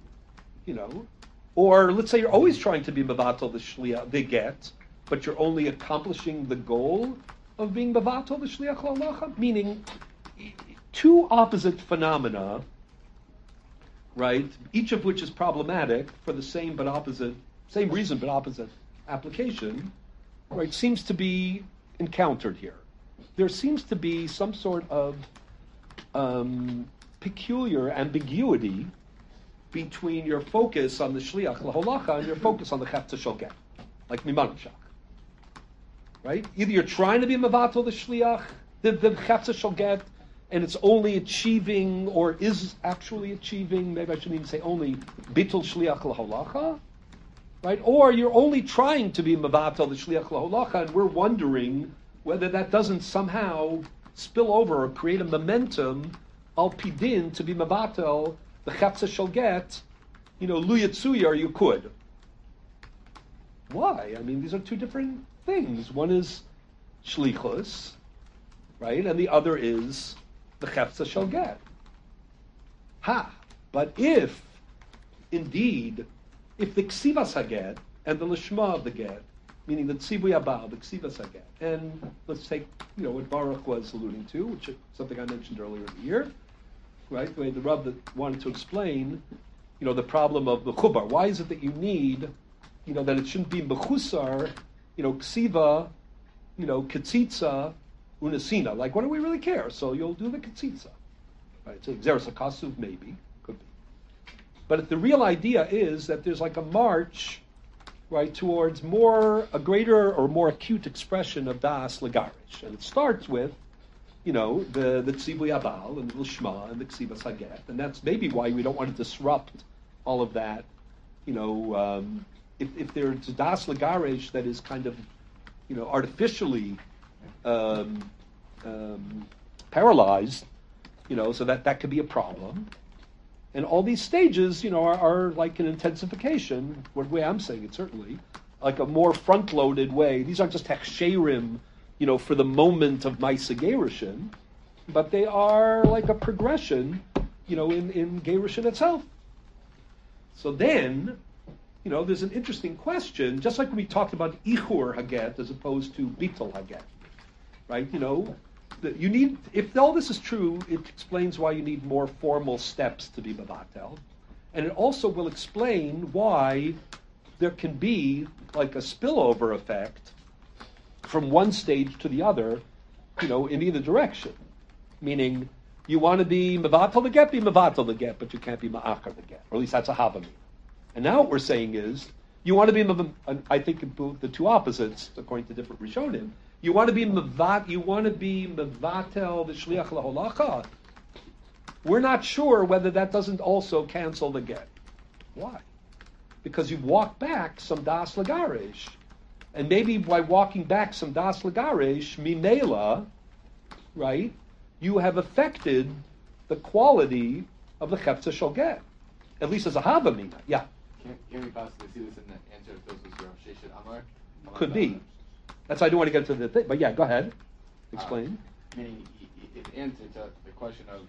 Or let's say you're always trying to be Mavatal the Shliach, the Get, but you're only accomplishing the goal of being Mavatal the Shliach Laholaka, meaning two opposite phenomena, right? Each of which is problematic for the same reason but opposite application, right? Seems to be encountered here. There seems to be some sort of peculiar ambiguity between your focus on the shliach laholacha and your focus on the cheptza shoget, like mimanshach. Right? Either you're trying to be mavatal the shliach, the cheptza shoget, and it's only achieving, or is actually achieving, maybe I shouldn't even say only, bitul shliach laholacha, right? Or you're only trying to be mavatal the shliach laholacha, and we're wondering whether that doesn't somehow spill over or create a momentum al pidin to be mavatal the chetza shoget, lu yitzuya, you could. Why? I mean, these are two different things. One is shlichus, right, and the other is the cheptza shoget. But if the ksivas haget and the lishma of the get, meaning the tzivui abal, the ksivas haget, and let's take what Baruch was alluding to, which is something I mentioned earlier in the year, right? The way the Rav that wanted to explain, the problem of the chubar. Why is it that you need, that it shouldn't be mechusar, ksiva, ketzitza, unasina. Like, what do we really care? So you'll do the ketzitza, right? So xeris hakasuv, maybe, could be. But the real idea is that there's like a march, right, towards a greater or more acute expression of das legarish, and it starts with the tzivui abal and the lishma and the ksivas haget, and that's maybe why we don't want to disrupt all of that. If there's a das legarish that is kind of, artificially paralyzed, so that could be a problem. And all these stages, are like an intensification. What way I'm saying it, certainly, like a more front-loaded way. These aren't just hechsherim, for the moment of Maisa Gerushin, but they are like a progression, in Gerushin itself. So then, there's an interesting question, just like when we talked about Ichur Haget as opposed to Bitul Haget, right? You need, if all this is true, it explains why you need more formal steps to be Mavatel. And it also will explain why there can be like a spillover effect from one stage to the other, in either direction. Meaning, you want to be Mavatel the get, be Mavatel the get, but you can't be Ma'achar the get. Or at least that's a Havamina. And now what we're saying is, you want to be, I think the two opposites, according to different Rishonim, you want to be Mavatel the Shliach Laholacha. We're not sure whether that doesn't also cancel the get. Why? Because you walk back some Das Lagarish. And maybe by walking back some Das Lagarish, Mimela, right, you have affected the quality of the Cheptza Shel Get. At least as a Havamina. Yeah.
Can we possibly see this in the answer of Tosfos Rav Sheshet Amar?
Could be. That's why I don't want to get to the thing. But yeah, go ahead. Explain.
Meaning, its answer to the question of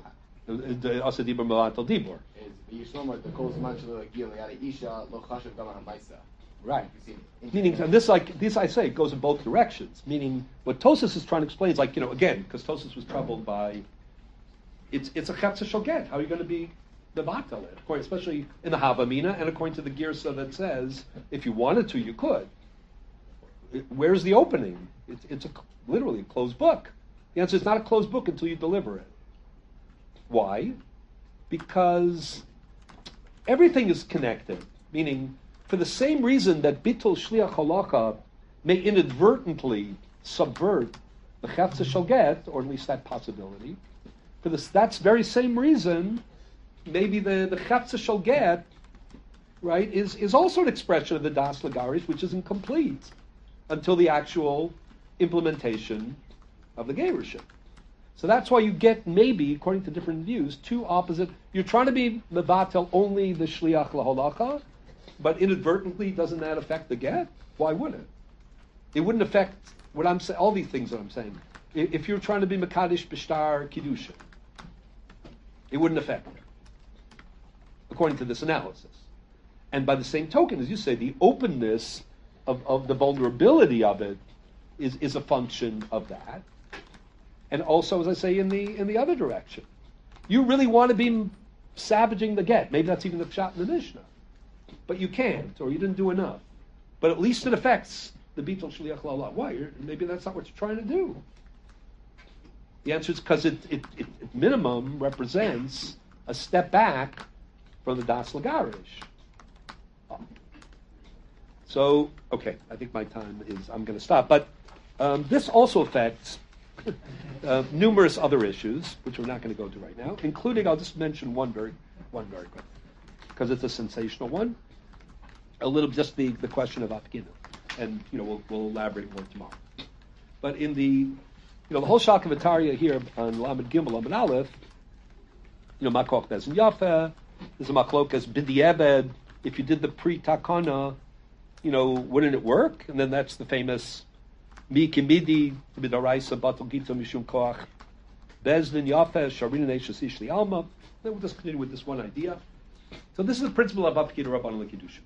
Asa Dibur Mavatel Dibur.
is Yishlomer the Kol Zman Shelo Yagil Yada Isha Lo Chashav Gam HaMaisa.
Right. Meaning, and this I say, goes in both directions. Meaning, what Tosfos is trying to explain is again, because Tosfos was troubled by, it's a Cheptza Shel Get. How are you going to be the Vatal it? Especially in the Havamina, and according to the Girsa that says, if you wanted to, you could. Where's the opening? It's literally a closed book. The answer is not a closed book until you deliver it. Why? Because everything is connected. Meaning, for the same reason that Bitul Shliach Halacha may inadvertently subvert the Cheptza Shel Get, or at least that possibility, that's very same reason maybe the Cheptza Shel Get, right, is also an expression of the Das Lagarish, which is incomplete until the actual implementation of the Gerushin. So that's why you get, maybe, according to different views, two opposite. You're trying to be Mevatel only the Shliach Laholacha, but inadvertently, doesn't that affect the get? Why would it? It wouldn't affect what I'm saying, all these things that I'm saying. If you're trying to be Mekadesh Bishtar Kiddushin, it wouldn't affect it, according to this analysis. And by the same token, as you say, the openness of the vulnerability of it is a function of that. And also, as I say, in the other direction. You really want to be savaging the get. Maybe that's even the pshat in the Mishnah. But you can't, or you didn't do enough. But at least it affects the Bitul Shliach La'ala. Why? Maybe that's not what you're trying to do. The answer is because it minimum represents a step back from the Das Lagarish. So, okay, I think my time is, I'm going to stop. But this also affects numerous other issues, which we're not going to go to right now, including, I'll just mention one very quick, because it's a sensational one. A little, just the question of Apkina, and we'll elaborate more tomorrow. But in the whole Shalkavataria here on Lamed Gimel, Lamed Aleph, Makoch Bezin Yafa, there's a Machlokas B'di'eved. If you did the pre-takana, wouldn't it work? And then that's the famous Mi Kimidi B'daraisa Batal Gita Mishum Koach Bezdin Yafa Sharin Neishas Ishli Alma. Then we'll just continue with this one idea. So this is the principle of Apkina Rabban L'Kiddushin.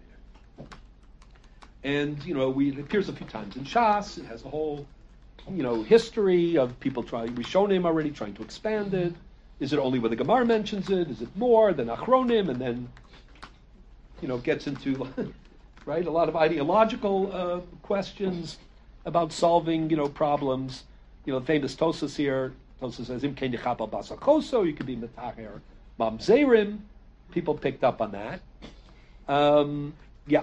And, it appears a few times in Shas. It has a whole, history of people Rishonim already trying to expand it. Is it only when the Gemara mentions it? Is it more than Achronim? And then, gets into, right, a lot of ideological questions about solving, problems. The famous Tosas here, Tosas says, Im kein yichapal basachoso, you could be metacher mamzerim. People picked up on that. Yeah.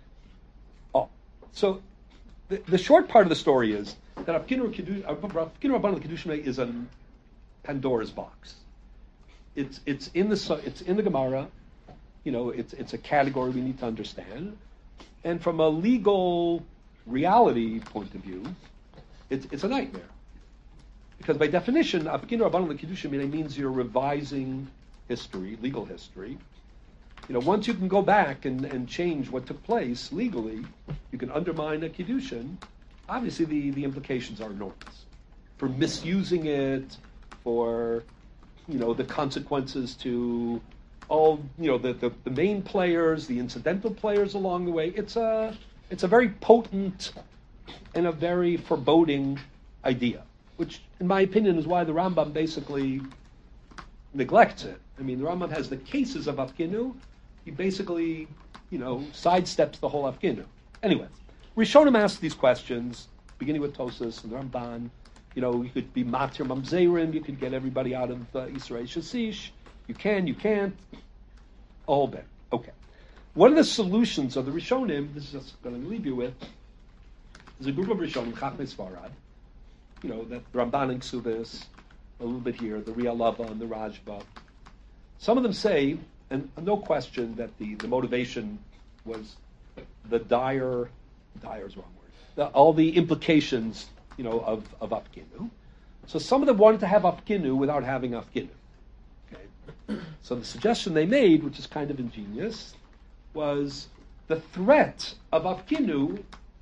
So the short part of the story is that Apkina Rabban L'Kiddushin is a Pandora's box. It's in the Gemara. It's a category we need to understand, and from a legal reality point of view, it's a nightmare. Because by definition, Apkina Rabban L'Kiddushin means you're revising history, legal history. Once you can go back and change what took place legally, you can undermine a Kiddushin. Obviously, the implications are enormous. For misusing it, for, the consequences to all the main players, the incidental players along the way. It's a very potent and a very foreboding idea, which, in my opinion, is why the Rambam basically neglects it. I mean, the Rambam has the cases of Afkinu. He basically, sidesteps the whole Afkinu. Anyway, Rishonim asked these questions, beginning with Tosas and the Ramban. You could be Matir Mamzerim, you could get everybody out of Yisrael Shasish. You can, you can't. All bad. Okay. What are the solutions of the Rishonim? This is just going to leave you with. There's a group of Rishonim, Chachmei Sfarad, that Ramban and Ksubis, a little bit here, the Rialava and the Rajba. Some of them say, and no question, that the motivation was the dire is the wrong word, all the implications, of Afkinu. So some of them wanted to have Afkinu without having Afkinu. Okay. So the suggestion they made, which is kind of ingenious, was the threat of Afkinu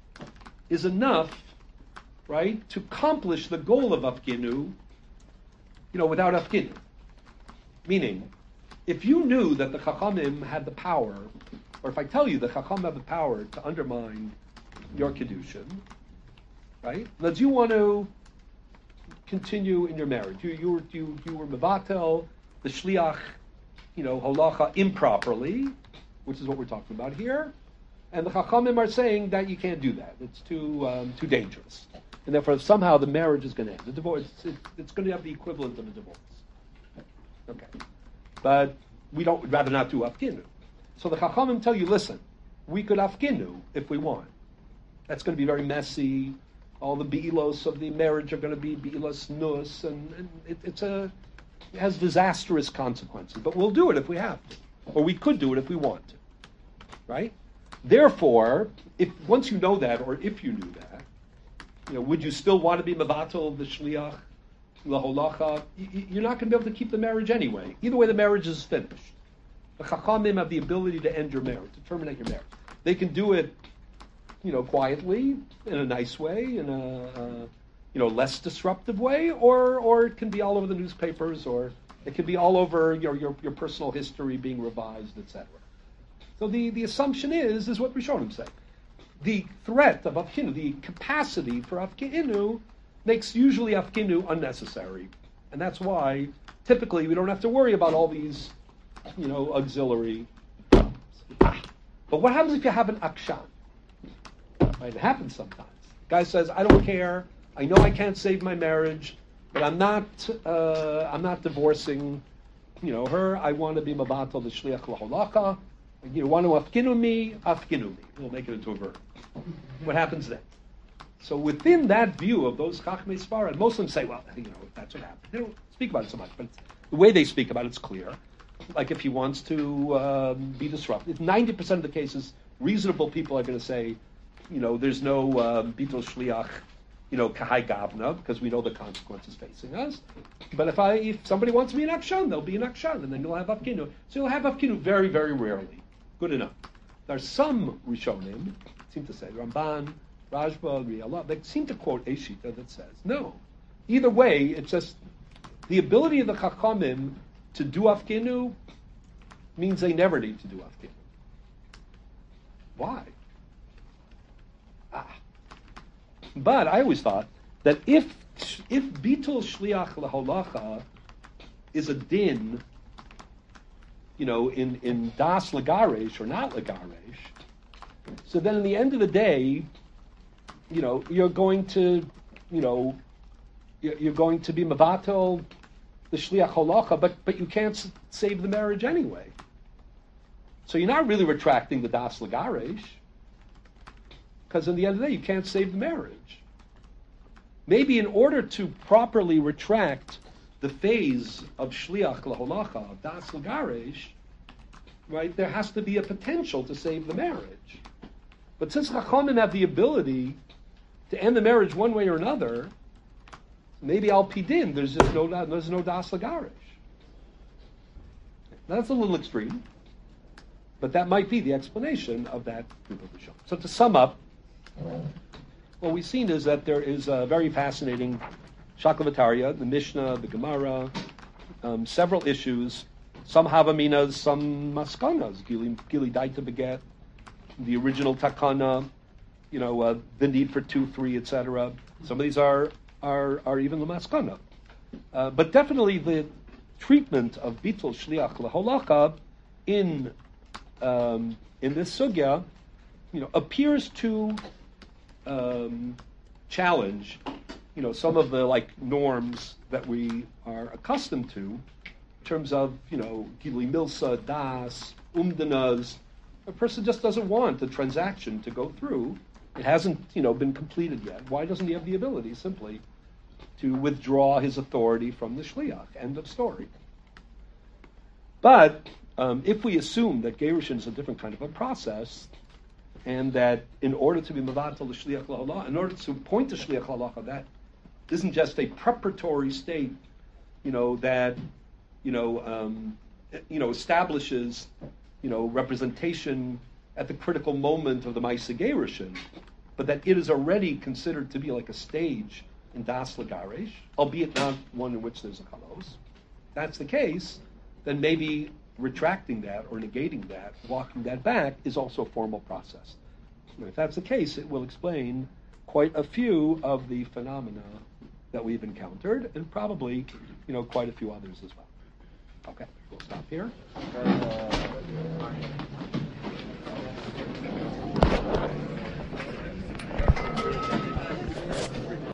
is enough, right, to accomplish the goal of Afkinu, without Afkinu. Meaning, if you knew that the Chachamim had the power, or if I tell you the Chacham have the power to undermine your Kedushin, right? Let's you want to continue in your marriage. You were Mevatel, the Shliach, Holacha improperly, which is what we're talking about here. And the Chachamim are saying that you can't do that. It's too dangerous. And therefore, somehow the marriage is going to end. The divorce, it's going to have the equivalent of a divorce. Okay. But we'd rather not do Afkinu. So the Chachamim tell you, listen, we could Afkinu if we want. That's going to be very messy. All the Be'ilos of the marriage are going to be Be'ilos Nus, and it has disastrous consequences. But we'll do it if we have to. Or we could do it if we want to. Right? Therefore, once you know that, or if you knew that, would you still want to be Mevatel, the Shliach, Laholacha? You're not going to be able to keep the marriage anyway. Either way, the marriage is finished. The Chachamim have the ability to end your marriage, to terminate your marriage. They can do it, quietly, in a nice way, in a less disruptive way, or it can be all over the newspapers, or it can be all over your personal history being revised, etc. So the assumption is what Rishonim say. The threat of Afkinu, the capacity for Afkinu, makes usually Afkinu unnecessary. And that's why, typically, we don't have to worry about all these, auxiliary problems. But what happens if you have an Akshan? Right, it happens sometimes. The guy says, I don't care, I know I can't save my marriage, but I'm not divorcing, her. I want to be Mabatal the Shliach Laholacha. You want to Afkinu me? We'll make it into a verb. What happens then? So within that view of those Chachmei Sfarad, Muslims say, well, that's what happened. They don't speak about it so much, but the way they speak about it's clear. Like if he wants to be disruptive, 90% of the cases, reasonable people are going to say, there's no Bitul Shliach, Kahai Gavna, because we know the consequences facing us. But if somebody wants to be an Akshan, they'll be an Akshan, and then you'll have Afkinu. So you'll have Afkinu very, very rarely. Good enough. There are some Rishonim, seem to say, Ramban, Rajba, Riallah, they seem to quote a Shita that says, no. Either way, it's just the ability of the Chachamim to do Afkinu means they never need to do Afkinu. Why? But I always thought that if Bitul Shliach Laholacha is a din, in Das Lagaresh or not Lagaresh, so then in the end of the day, you're going to be Mavatel, the Shliach Holacha, but you can't save the marriage anyway. So you're not really retracting the Das Lagaresh, because in the end of the day, you can't save the marriage. Maybe in order to properly retract the phase of Shliach Laholacha, of Das Lagaresh, right, there has to be a potential to save the marriage. But since Chachamim have the ability to end the marriage one way or another, maybe Al Pidin, there's no Das Lagaresh. Now that's a little extreme, but that might be the explanation of that group of Rishonim. So to sum up, what we've seen is that there is a very fascinating Shaklavataria, the Mishnah, the Gemara, several issues some havaminas, some maskanas. Gili daita beget, the original takana, the need for 2, 3, etc. Some of these are even the maskana. But definitely the treatment of bitul shliach leholaka in this sugya, appears to challenge, some of the norms that we are accustomed to in terms of, gili milsa, das, umdanas. A person just doesn't want the transaction to go through. It hasn't, been completed yet. Why doesn't he have the ability simply to withdraw his authority from the shliach? End of story. But if we assume that gerushin is a different kind of a process, and that in order to be mevatel the shliach lahalach, in order to point to shliach lahalach, that isn't just a preparatory state, that establishes, representation at the critical moment of the Maisa Gerushin, but that it is already considered to be like a stage in Das Lagaresh, albeit not one in which there's a kalos. If that's the case, then maybe retracting that or negating that, walking that back, is also a formal process. If that's the case, it will explain quite a few of the phenomena that we've encountered, and probably, quite a few others as well. Okay, we'll stop here.